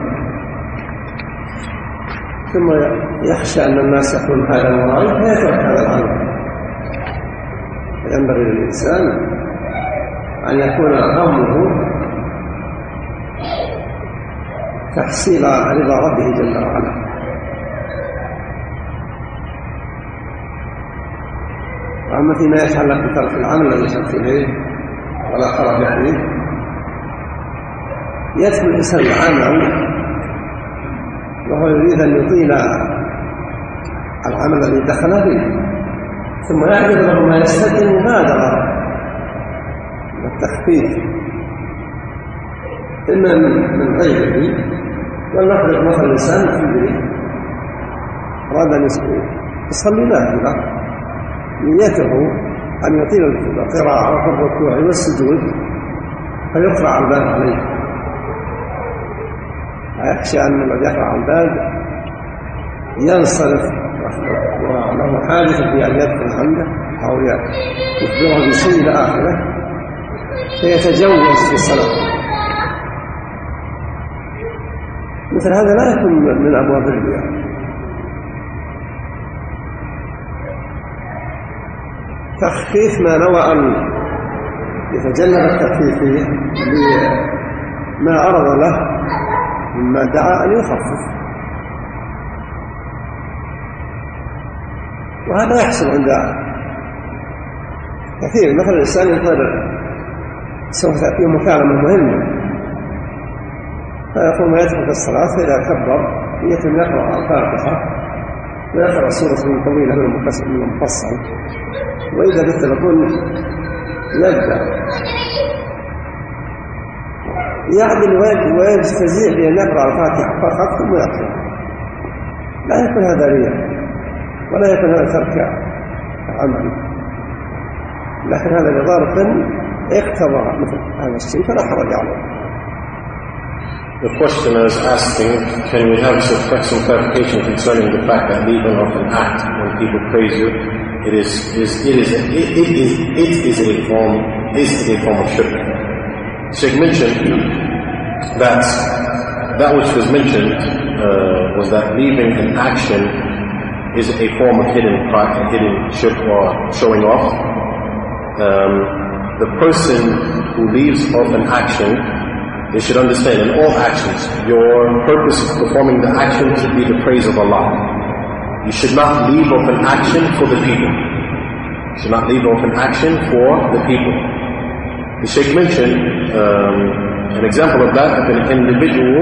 S2: ثم يخشى أن الناس يقولون هذا مرائي فيترك هذا العمل. ينبغي للإنسان أن يكون همه تحصيل رضا ربه جل وعلا. وأما فيما يتعلق بترك العمل الذي شرط إليه ولا خرج فيه، يدخل الإنسان العمل وهو يريد أن يطيل العمل الذي دخل به، ثم يحدث له ما يستدعي المبادرة والتخفيف إما من غيره. ولنفرض مثلا الإنسان في البيت أراد أن يصلي نافلة، نيته أن يطيل القراءة وفي الركوع والسجود فيقرع الباب عليه، ويخشى أن الذي يقرع الباب ينصرف وله حاجة في أن يدخل عنده أو يخبره بشيء إلى آخره فيتجوز في الصلاة. مثل هذا لا يكون من أبواب الرياء. تخفيف ما نوى أن يتجنب التخفيف فيه لما عرض له مما دعا أن يخفف، وهذا يحصل عند كثير. مثلا الإنسان ينتظر سوف تأتيه مكالمة مهمة فيقوم ويترك الصلاة، فإذا كبر يتم يقرأ الفاتحة ويقرأ سورة طويلة من المفصل، وإذا بالتلفون يبدأ يعدل ويستزيع بأن يقرأ الفاتحة فقط ثم يقرأ. لا يكون هذا رياء ولا يكون هذا ترك عمل، لكن هذا لظرف اقتضى مثل هذا الشيء فلا حرج عليه.
S1: The questioner is asking, can we have some, some clarification concerning the fact that leaving off an act when people praise you, it is, is, it is, it, it is, it is a form, is a form of shirk. Sheikh mentioned that that which was mentioned uh, was that leaving an action is a form of hidden pride, hidden shirk or showing off. Um, the person who leaves off an action, they should understand in all actions, your purpose of performing the action should be the praise of Allah. You should not leave off an action for the people. You should not leave off an action for the people. The Shaykh mentioned um, an example of that of an individual.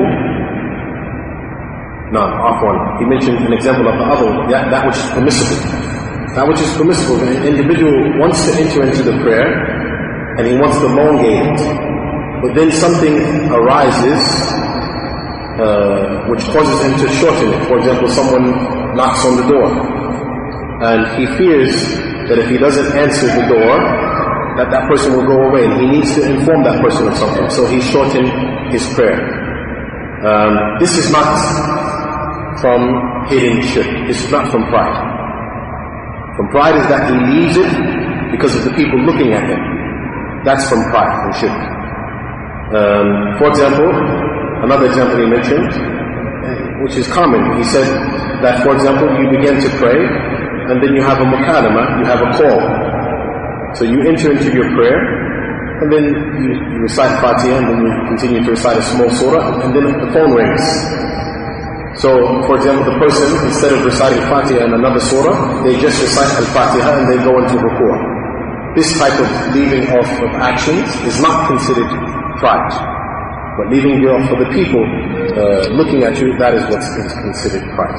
S1: No, off one. He mentioned an example of the other, that, that which is permissible. That which is permissible, an individual wants to enter into the prayer and he wants to elongate it. But then something arises uh, which causes him to shorten it. For example, someone knocks on the door and he fears that if he doesn't answer the door, that that person will go away, and he needs to inform that person of something. So he shortened his prayer. Um, this is not from hidden shirk. This is not from pride. From pride is that he leaves it because of the people looking at him. That's from pride and shirk. Um, for example, another example he mentioned, which is common. He said that, for example, you begin to pray, and then you have a mukalama, you have a call. So you enter into your prayer, and then you, you recite Fatiha, and then you continue to recite a small surah, and then the phone rings. So, for example, the person, instead of reciting Fatiha and another surah, they just recite Al-Fatiha and they go into ruku'. This type of leaving off of actions is not considered pride. But leaving it off for the people uh, looking at you, that is what's considered pride.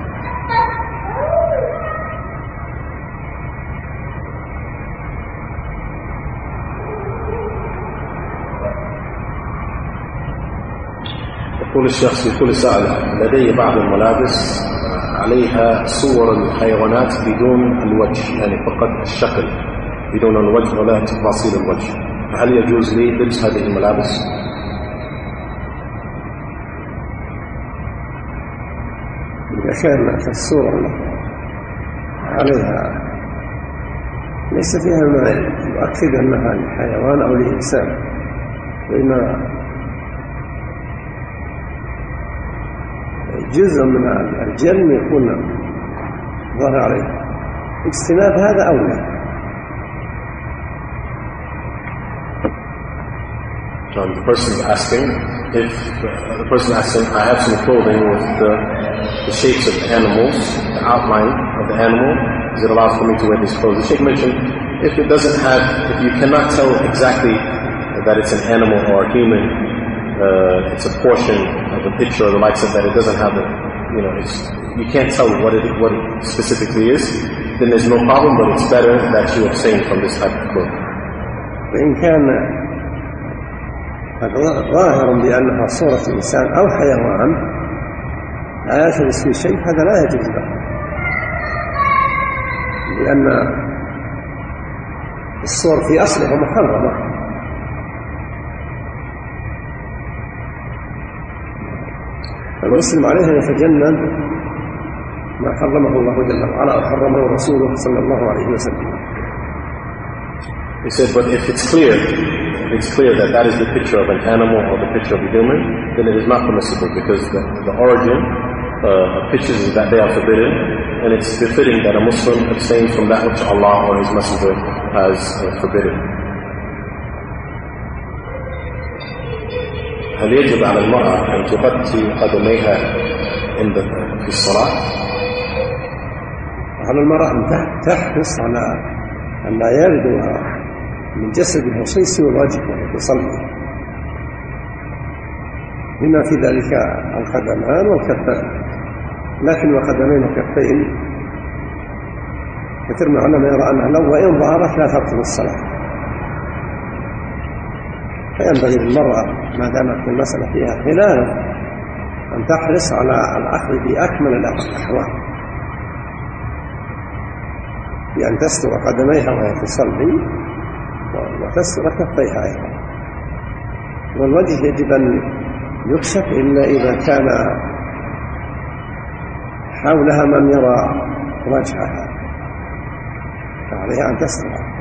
S1: يقول الشخص يقول سائل لدي بعض الملابس عليها صور الحيوانات بدون الوجه، يعني فقط الشكل بدون الوجه ولا تفاصيل الوجه، فهل يجوز لي لبس هذه الملابس؟
S2: إذا كان الصورة عليها ليس فيها ما يؤكد أنها لحيوان أو لإنسان، وإنما جزء من الجن يكون ظاهر عليه، اجتناب هذا أولى.
S1: Um, the person is asking if uh, the person is asking, I have some clothing with the, the shapes of the animals, the outline of the animal. Is it allowed for me to wear these clothes? The Sheikh mentioned if it doesn't have, if you cannot tell exactly that it's an animal or a human, uh, it's a portion of a picture or the likes of that, it doesn't have a, you know, it's, you can't tell what it what it specifically is, then there's no problem, but it's better that you abstain from this type of clothing.
S2: وإن كان ظاهر بأنها صورة إنسان أو حيوان لا يلتبس في شيء، هذا لا يجوز له، لأن الصور في أصلها محرمة. المسلم عليه أن يتجنب ما حرمه الله جل وعلا وحرمه رسوله صلى الله عليه وسلم.
S1: He said, but if it's clear it's clear that that is the picture of an animal or the picture of a human, then it is not permissible, because the, the origin uh, of pictures is that they are forbidden, and it's befitting that a Muslim abstains from that which Allah or His Messenger has uh, forbidden. هل يجب على المرأة أن تغطي قدميها عند في الصلاة؟
S2: على المرأة أن تحرص على أن لا يبدو من جسدها شيء سوى الوجه وهي تصلي، بما في ذلك القدمان والكفين، لكن القدمين والكفين كثير من العلماء يرى أنها لو وإن ظهرت لا تبطل الصلاة. فينبغي للمرأة ما دامت المسألة فيها خلاف أن تحرص على الأخذ بأكمل الأحوال، بأن تستر قدميها وهي تصلي وتستر كفيها أيضا. والوجه يجب أن يكشف إلا إذا كان حولها من يرى وجهها، فعليها أن تستر.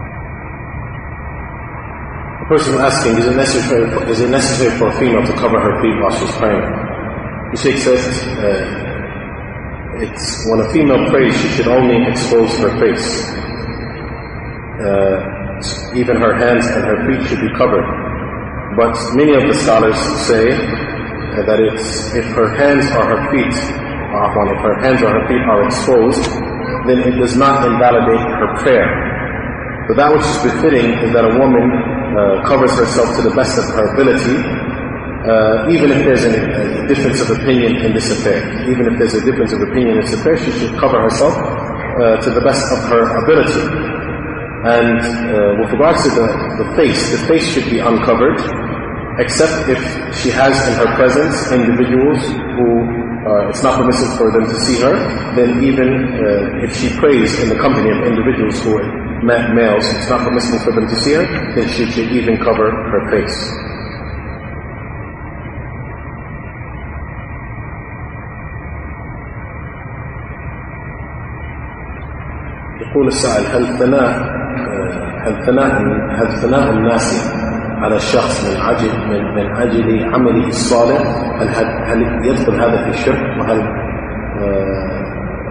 S1: The person asking, is it necessary for, is it necessary for a female to cover her feet while she's praying? The Sheikh says uh, it's when a female prays, she should only expose her face. Uh, even her hands and her feet should be covered. But many of the scholars say uh, that it's if her hands or her feet, or if her hands or her feet are exposed, then it does not invalidate her prayer. But that which is befitting is that a woman uh, covers herself to the best of her ability, uh, even if there's a, a difference of opinion in this affair. Even if there's a difference of opinion in this affair, she should cover herself uh, to the best of her ability. And uh, with regards to the, the face, the face should be uncovered, except if she has in her presence individuals who uh, it's not permissible for them to see her. Then even uh, if she prays in the company of individuals who are males, it's not permissible for them to see her, then she should even cover her face. يقول السائل هل ثناء هل ثناء هل ثناء الناس على الشخص من أجل من من أجل عمله الصالح هل هل يدخل هذا في الشرك وهل آه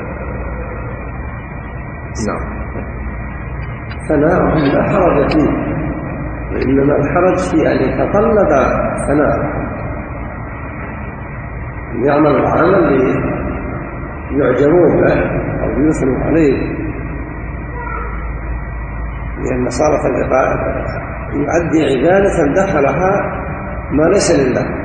S1: نعم
S2: ثناء لا حرج فيه، وإنما الحرج في أن يتطلب ثناء، أن يعمل العمل ليعجبوا به أو يثنوا عليه، لأن صارت العبادة يؤدي عبادة دخلها ما ليس لله.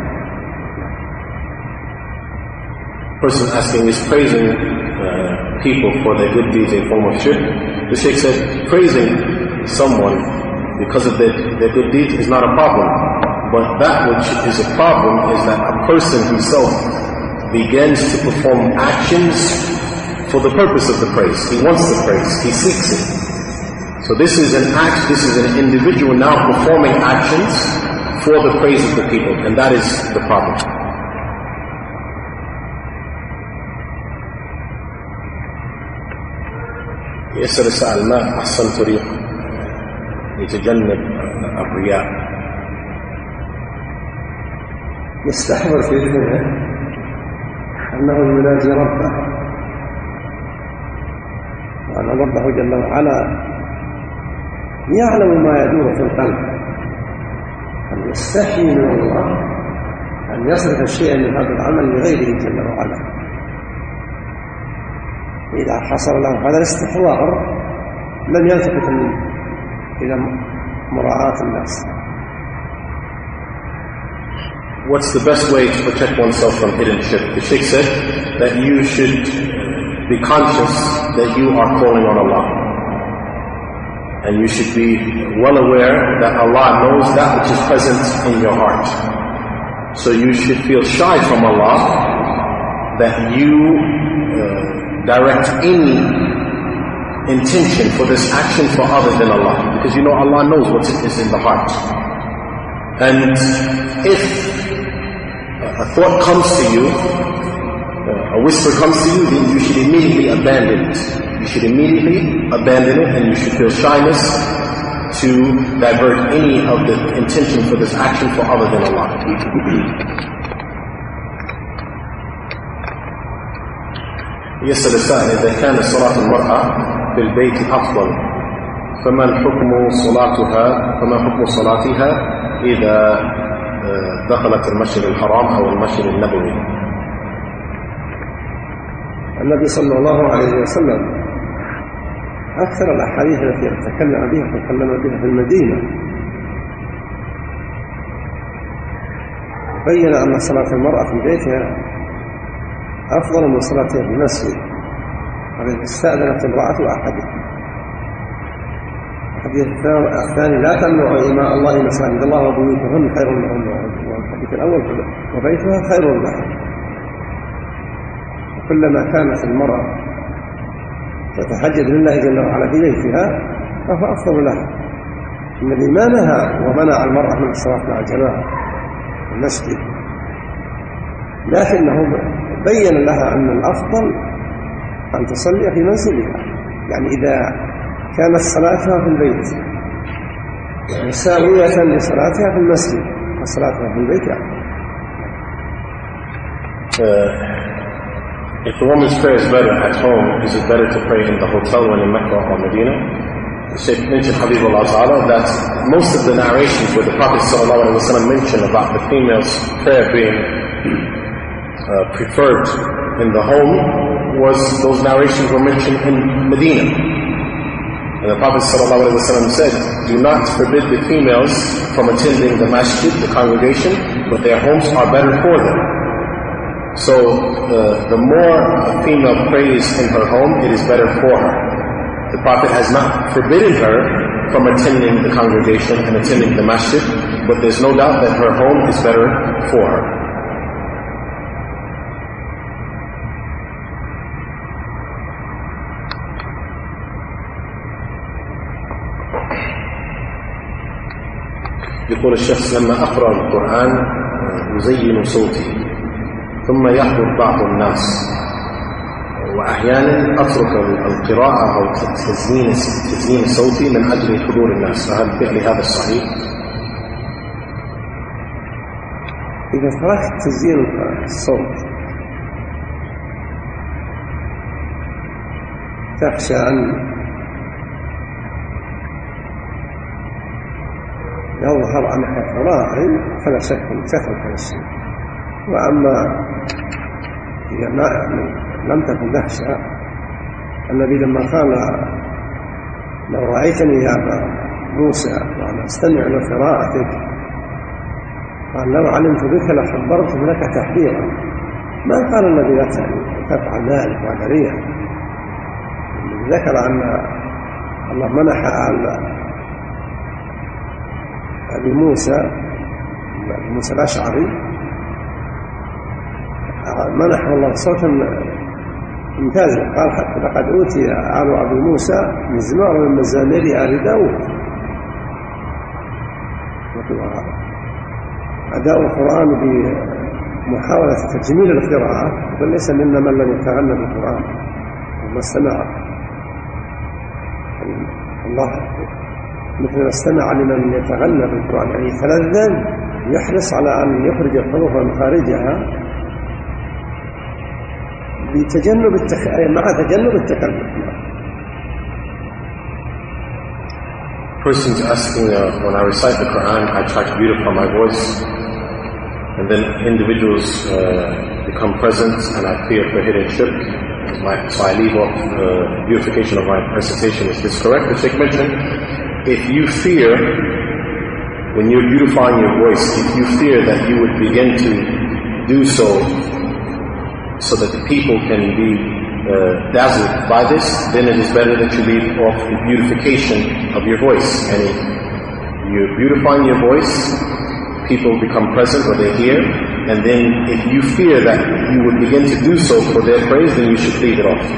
S1: Person asking, is praising uh, people for their good deeds a form of shirk? The Shaykh said, praising someone because of their, their good deeds is not a problem. But that which is a problem is that a person himself begins to perform actions for the purpose of the praise. He wants the praise. He seeks it. So this is an act, this is an individual now performing actions for the praise of the people. And that is the problem. يسأل السائل ما أحسن طريق يتجنب الرياء؟
S2: يستحضر في ذهنه أنه يناجي ربه، وأن ربه جل وعلا يعلم ما يدور في القلب، أن يستحي من الله أن يصرف شيئا من هذا العمل لغيره جل وعلا. إذا حصل له هذا الاستحضار لم يلتفت إلى مراعاة الناس.
S1: What's the best way to protect oneself from hidden shirk? The Shaykh said that you should be conscious that you are calling on Allah. And you should be well aware that Allah knows that which is present in your heart. So you should feel shy from Allah that you uh, direct any intention for this action for other than Allah, because you know Allah knows what is in the heart. And if a thought comes to you, a whisper comes to you, then you should immediately abandon it. You should immediately abandon it, and you should feel shyness to divert any of the intention for this action for other than Allah. يسأل السائل إذا كانت صلاة المرأة في البيت أفضل فما الحكم صلاتها فما حكم صلاتها إذا دخلت المسجد الحرام أو المسجد النبوي؟
S2: النبي صلى الله عليه وسلم أكثر الأحاديث التي تكلم بها تكلم بها في المدينة بين أن صلاة المرأة في بيتها أفضل من صلاتها في المسجد. وإذا استأذنت امرأة أحدهم الحديث الثاني لا تمنعوا إماء الله مساجد الله وبيوتهن خير لهن. والحديث الأول وبيتها خير لها. كلما كانت المرأة تتحجد لله جل وعلا في بيتها فهو أفضل لها. النبي ما نهى ومنع المرأة من الصلاة مع الجماعة في المسجد، لكنه بين لها أن الأفضل أن تصلي في منزلها. يعني إذا كانت صلاتها في البيت مساوية لصلاتها في المسجد فصلاتها في البيت أفضل.
S1: If the woman's prayer is better at home, is it better to pray in the hotel when in Mecca or Medina? The Shaykh mentioned Habibullah Ta'ala that most of the narrations where the Prophet ﷺ mentioned about the female's prayer being uh, preferred in the home was those narrations were mentioned in Medina. And the Prophet ﷺ said, do not forbid the females from attending the masjid, the congregation, but their homes are better for them. So uh, the more a female prays in her home, it is better for her. The Prophet has not forbidden her from attending the congregation and attending the masjid, but there's no doubt that her home is better for her. يقول الشخص لما أقرأ القرآن يزين صوتي ثم يحضر بعض الناس وأحيانا أترك القراءة أو تزيين تزيين صوتي من أجل حضور الناس، فهل فعل هذا الصحيح؟
S2: إذا تركت تزيين الصوت تخشى أن يظهر أنك تراعي فلا شك تفعل هذا الشيء. وأما إذا ما لم تكن دهشة، النبي لما قال لو رأيتني يا أبا موسى وأنا أستمع لقراءتك قال لو علمت بك لخبرت لك تحذيرا. ما قال النبي لا تفعل ذلك وهذا رياء. ذكر أن الله منح أبي موسى أبي موسى الأشعري منح الله صوتا ممتازا. قال حتى لقد أوتي آل أبي موسى مزمار من مزامير آل داود. أداء القرآن بمحاولة تجميل القراءة فليس منا من لم يتغنى بالقرآن وما استمع الله مثل ما استمع لمن يتغنى بالقرآن، يعني يتلذذ يحرص على أن يخرج الحروف من خارجها بتجنب التخ... مع تجنب التكلم.
S1: Person's asking, uh, when I recite the Quran, I try to beautify my voice, and then individuals uh, become present, and I fear for hidden shirk, so I leave off uh, beautification of my recitation. Is this correct? The Shaykh mentioned, if you fear, when you're beautifying your voice, if you fear that you would begin to do so so that the people can be uh, dazzled by this, then it is better that you leave off the beautification of your voice. And if you're beautifying your voice, people become present or they hear, and then if you fear that you would begin to do so for their praise, then you should leave it off.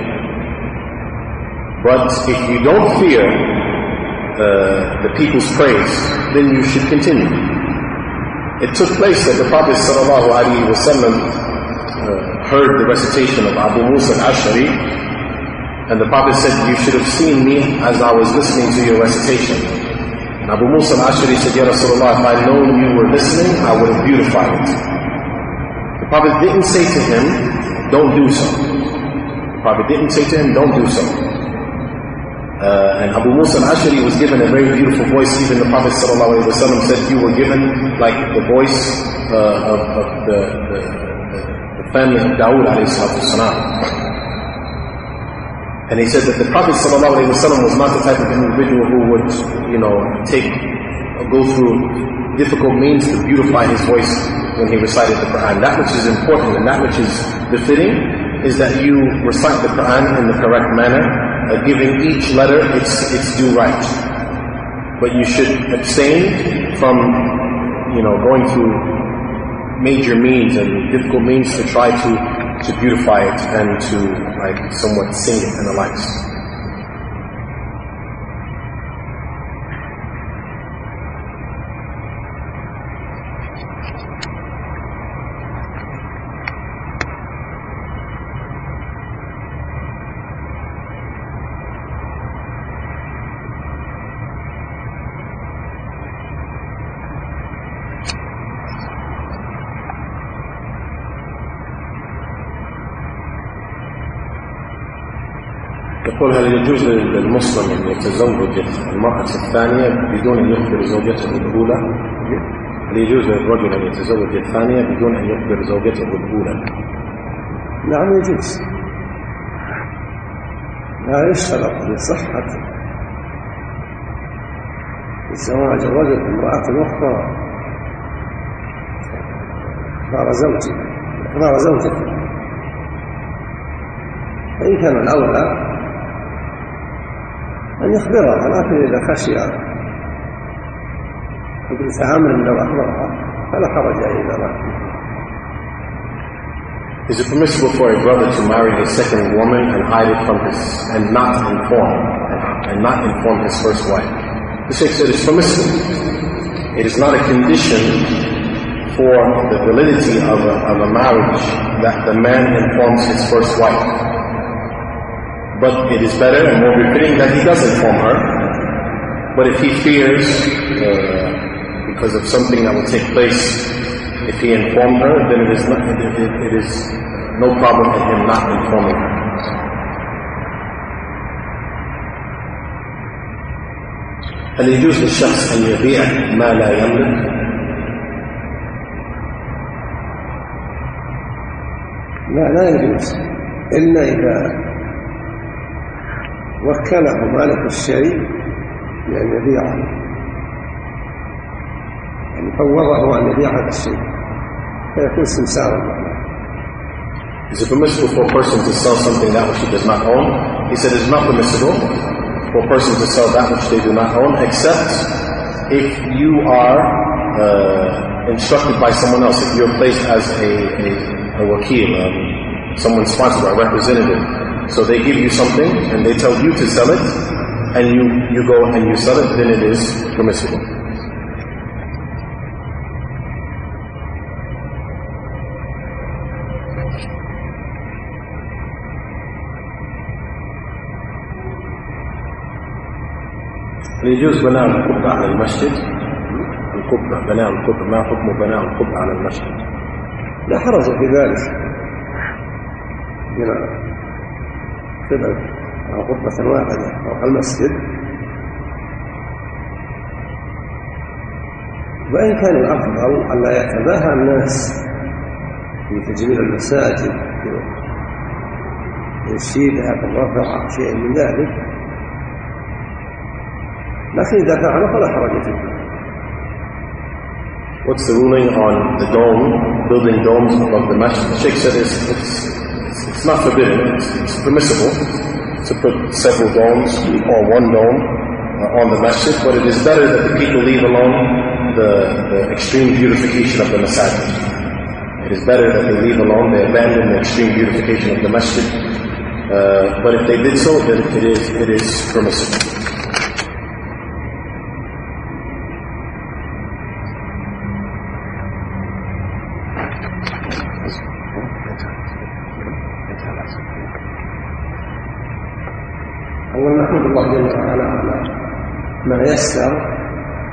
S1: But if you don't fear uh, the people's praise, then you should continue. It took place that the Prophet sallallahu alaihi wasallam Uh, heard the recitation of Abu Musa al-Ash'ari, and the Prophet said, you should have seen me as I was listening to your recitation. And Abu Musa al-Ash'ari said, Ya Rasulullah, if I'd known you were listening, I would have beautified it. The Prophet didn't say to him, don't do so. The Prophet didn't say to him, don't do so. Uh, and Abu Musa al-Ash'ari was given a very beautiful voice. Even the Prophet ﷺ said you were given like the voice uh, of, of the, the, the family of Dawood alayhi salatu wasalam. And he said that the Prophet ﷺ was not the type of individual who would, you know, take, go through difficult means to beautify his voice when he recited the Quran. That which is important and that which is befitting is that you recite the Quran in the correct manner, uh, giving each letter its its due right. But you should abstain from, you know, going through major means and difficult means to try to to beautify it and to like somewhat sing it and the likes. يقول هل يجوز للمسلم أن يتزوج المرأة الثانية بدون أن يخبر زوجته الأولى؟ هل يجوز للرجل أن يتزوج الثانية بدون أن يخبر زوجته الأولى؟
S2: نعم يجوز، لا يشترط لصحة الزواج الرجل بامرأة أخرى إخبار زوجته إخبار زوجته فإن كان الأولى أن يخبرها، لكن إذا خشي حدوث أمر لو أخبرها فلا حرج إذا لا.
S1: Is it permissible for a brother to marry a second woman and hide it from his and not inform and, and not inform his first wife? The Sheikh said it's permissible. It is not a condition for the validity of a, of a marriage that the man informs his first wife. But it is better and more befitting that he does inform her. But if he fears, uh, because of something that will take place, if he informed her, then it is not, it, it, it is no problem in him not informing her. هل يجوز للشخص أن يبيع ما لا يملك؟
S2: لا لا يجوز إلا إذا وكله مالك الشيء بأن يبيعه، يعني فوضه أن يبيع هذا الشيء فيكون سمسارا معه.
S1: Is it permissible for a person to sell something that which he does not own? He said it is not permissible for a person to sell that which they do not own, except if you are uh, instructed by someone else, if you're placed as a, a, a wakil, um, someone sponsored by a representative. So they give you something and they tell you to sell it, and you, you go and you sell it, then it is permissible. يجوز بناء القبة على المسجد؟ القبة بناء القبة، ما حكم بناء القبة على المسجد؟
S2: لا حرج في ذلك من قبل أو قبة واحدة أو المسجد، وإن كان الأفضل أن لا يتباهى الناس في تجميل المساجد يشيدها بالرفع شيء من ذلك، لكن إذا فعل فلا حرج فيه.
S1: What's the ruling on the dome, building domes above the masjid? The Sheikh said it's, it's, it's not forbidden, it's, it's permissible to put several domes or one dome uh, on the masjid, but it is better that the people leave alone the, the extreme beautification of the masajid. It is better that they leave alone, they abandon the extreme beautification of the masjid, uh, but if they did so, then it is, it is permissible.
S2: أولا نحمد الله جل وعلا على ما يسر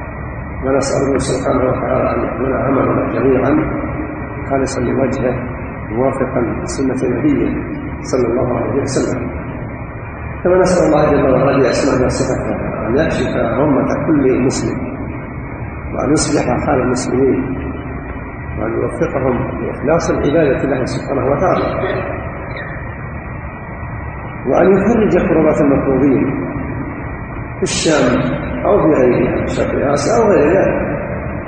S2: ونسأله سبحانه وتعالى أن يعمل عملنا جميعا خالصا لوجهه موافقا لسنة نبيه صلى الله عليه وسلم. كما نسأل الله جل وعلا بأسمائه وصفاته أن يكشف غمة كل مسلم وأن يصلح حال المسلمين وأن يوفقهم لإخلاص العبادة لله سبحانه وتعالى وأن يفرج كربات المكروبين في الشام أو في غيرها شرق آسيا أو غير ذلك.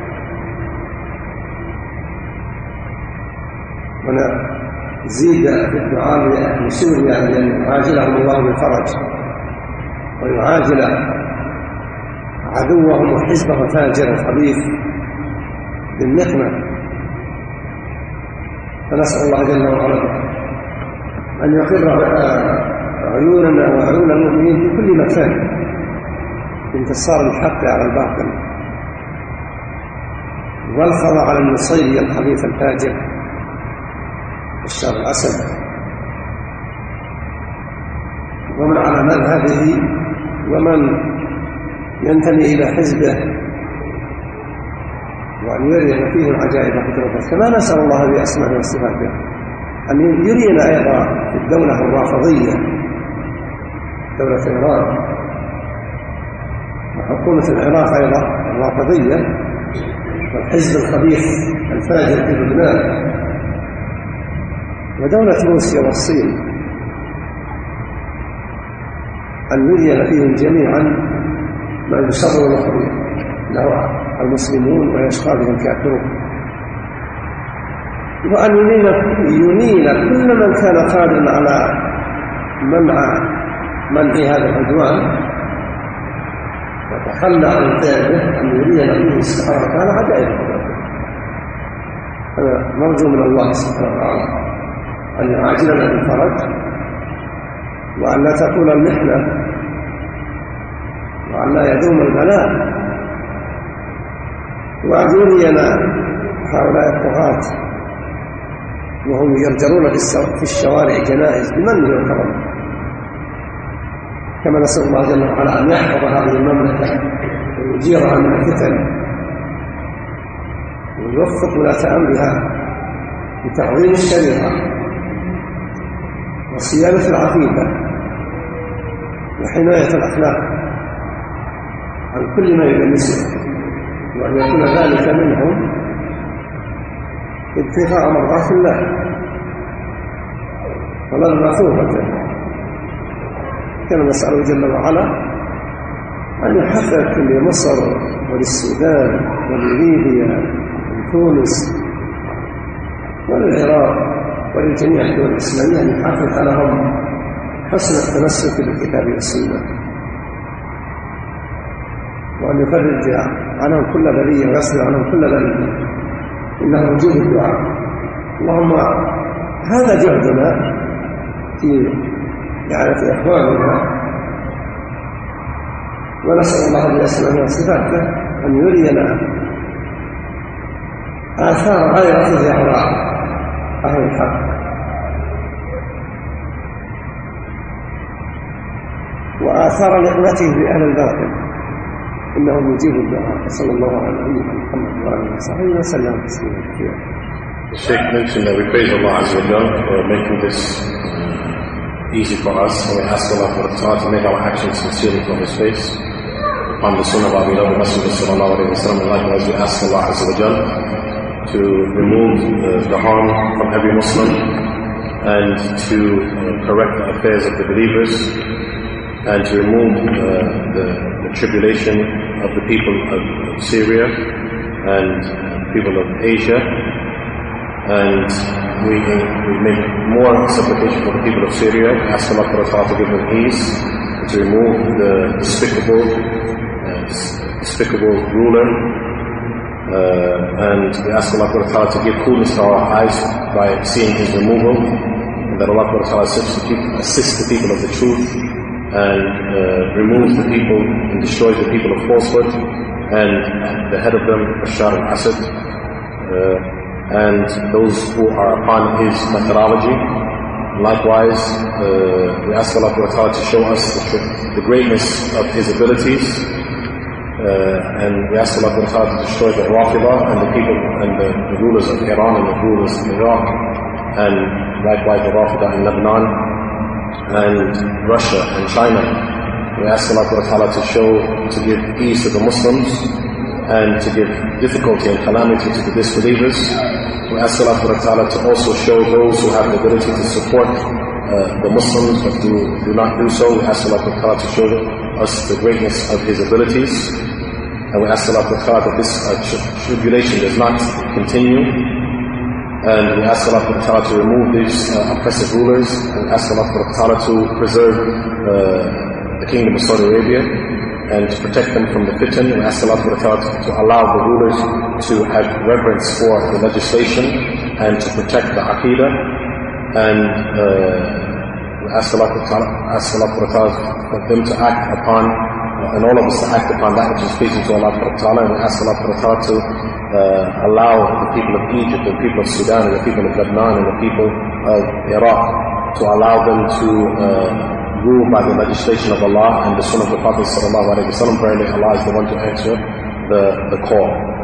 S2: ونزيد في الدعاء لأهل سوريا أن يعاجلهم الله بالفرج ويعاجل عدوهم وحزبه فاجر خبيث بالنقمة. فنسأل الله جل وعلا أن يقر عيوننا وعيون المؤمنين في كل مكان بانتصار الحق على الباطل والخضع على النصيري الخبيث الفاجر بشار الأسد ومن على مذهبه ومن ينتمي إلى حزبه وأن يرينا فيه العجائب وقدرته. كما نسأل الله بأسمائه وصفاته أن يرينا أيضا في الدولة الرافضية دولة إيران وحكومة العراق أيضا الرافضية والحزب الخبيث الفاجر في لبنان ودولة روسيا والصين أن يرينا فيهم جميعا ما يسر له المسلمون ويشقى بهم الكافرون وأن ينيل كل من كان قادرا على منع منع هذا العدوان وتخلى عن فعله أن يرينا فيه سبحانه وتعالى عجائب هذا نرجو من الله سبحانه وتعالى أن يعاجلنا بالفرج وأن لا تكون المحنة وأن لا يدوم البلاء وأن يرينا هؤلاء الطغاة وهم يرجرون في الشوارع جنائز بمن وكرم. كما نسأل الله جل وعلا أن يحفظ هذه المملكة ويجيرها من الفتن ويوفق ولاة أمرها بتعظيم الشريعة وصيانة العقيدة وحماية الأخلاق عن كل ما يلمسه وأن يكون ذلك منهم ابتغاء مرضات الله ولا المثوبة. كما نسأله جل وعلا أن يحقق لمصر وللسودان ولليبيا ولتونس وللعراق ولجميع الدول الإسلامية أن يحقق لهم حسن التمسك بالكتاب والسنة وأن يفرج عنهم كل بلية ويصل عنهم كل بلية إنه مجيب الدعاء. اللهم هذا جهدنا في إعانة إخواننا ونسأل الله بأسمائه وصفاته أن يرينا آثار غيرته على أهل الحق وآثار نعمته بأهل الباطل إنه مجيب الدعاء. صلى الله على نبينا محمد وآله وصحبه وسلم تسليما كثيرا.
S1: The Sheikh mentioned that we praise Allah Azza wa Jalla for making this easy for us, and we ask Allah for the to make our actions sincerely from His face on the Sunnah of our beloved Messenger sallallahu alayhi wa sallam. And likewise we ask Allah Azza wa Jalla to remove uh, the harm from every Muslim and to uh, correct the affairs of the believers and to remove uh, the, the tribulation of the people of Syria and uh, people of Asia. And we, we make more supplication for the people of Syria, ask Allah to give them ease, to remove the despicable, uh, despicable ruler, uh, and we ask Allah to give coolness to our eyes by seeing his removal, and that Allah assist the people, assist the people of the truth, and uh, removes the people and destroys the people of falsehood, and the head of them, Bashar al-Assad, uh, and those who are upon his methodology. Likewise, uh, we ask Allah to show us the, the greatness of his abilities uh, and we ask Allah to destroy the Rafidah and the people and the, the rulers of Iran and the rulers of Iraq, and likewise the Rafidah in Lebanon and Russia and China. We ask Allah to show, to give peace to the Muslims and to give difficulty and calamity to the disbelievers. We ask Allah to also show those who have the ability to support uh, the Muslims but do, do not do so. We ask Allah to show us the greatness of His abilities. And we ask Allah that this uh, tribulation does not continue. And we ask Allah to remove these uh, oppressive rulers. And we ask Allah to preserve uh, the kingdom of Saudi Arabia and to protect them from the fitan. We ask Allah to allow the rulers to have reverence for the legislation and to protect the aqidah. And uh, we ask Allah, ask Allah for them to act upon, uh, and all of us to act upon that which is pleasing to Allah. And we ask Allah to uh, allow the people of Egypt, the people of Sudan, and the people of Lebanon, and the people of Iraq to allow them to uh, rule by the legislation of Allah and the Sunnah of the Prophet sallallahu alaihi wasallam. Verily Allah is the one to answer the, the call.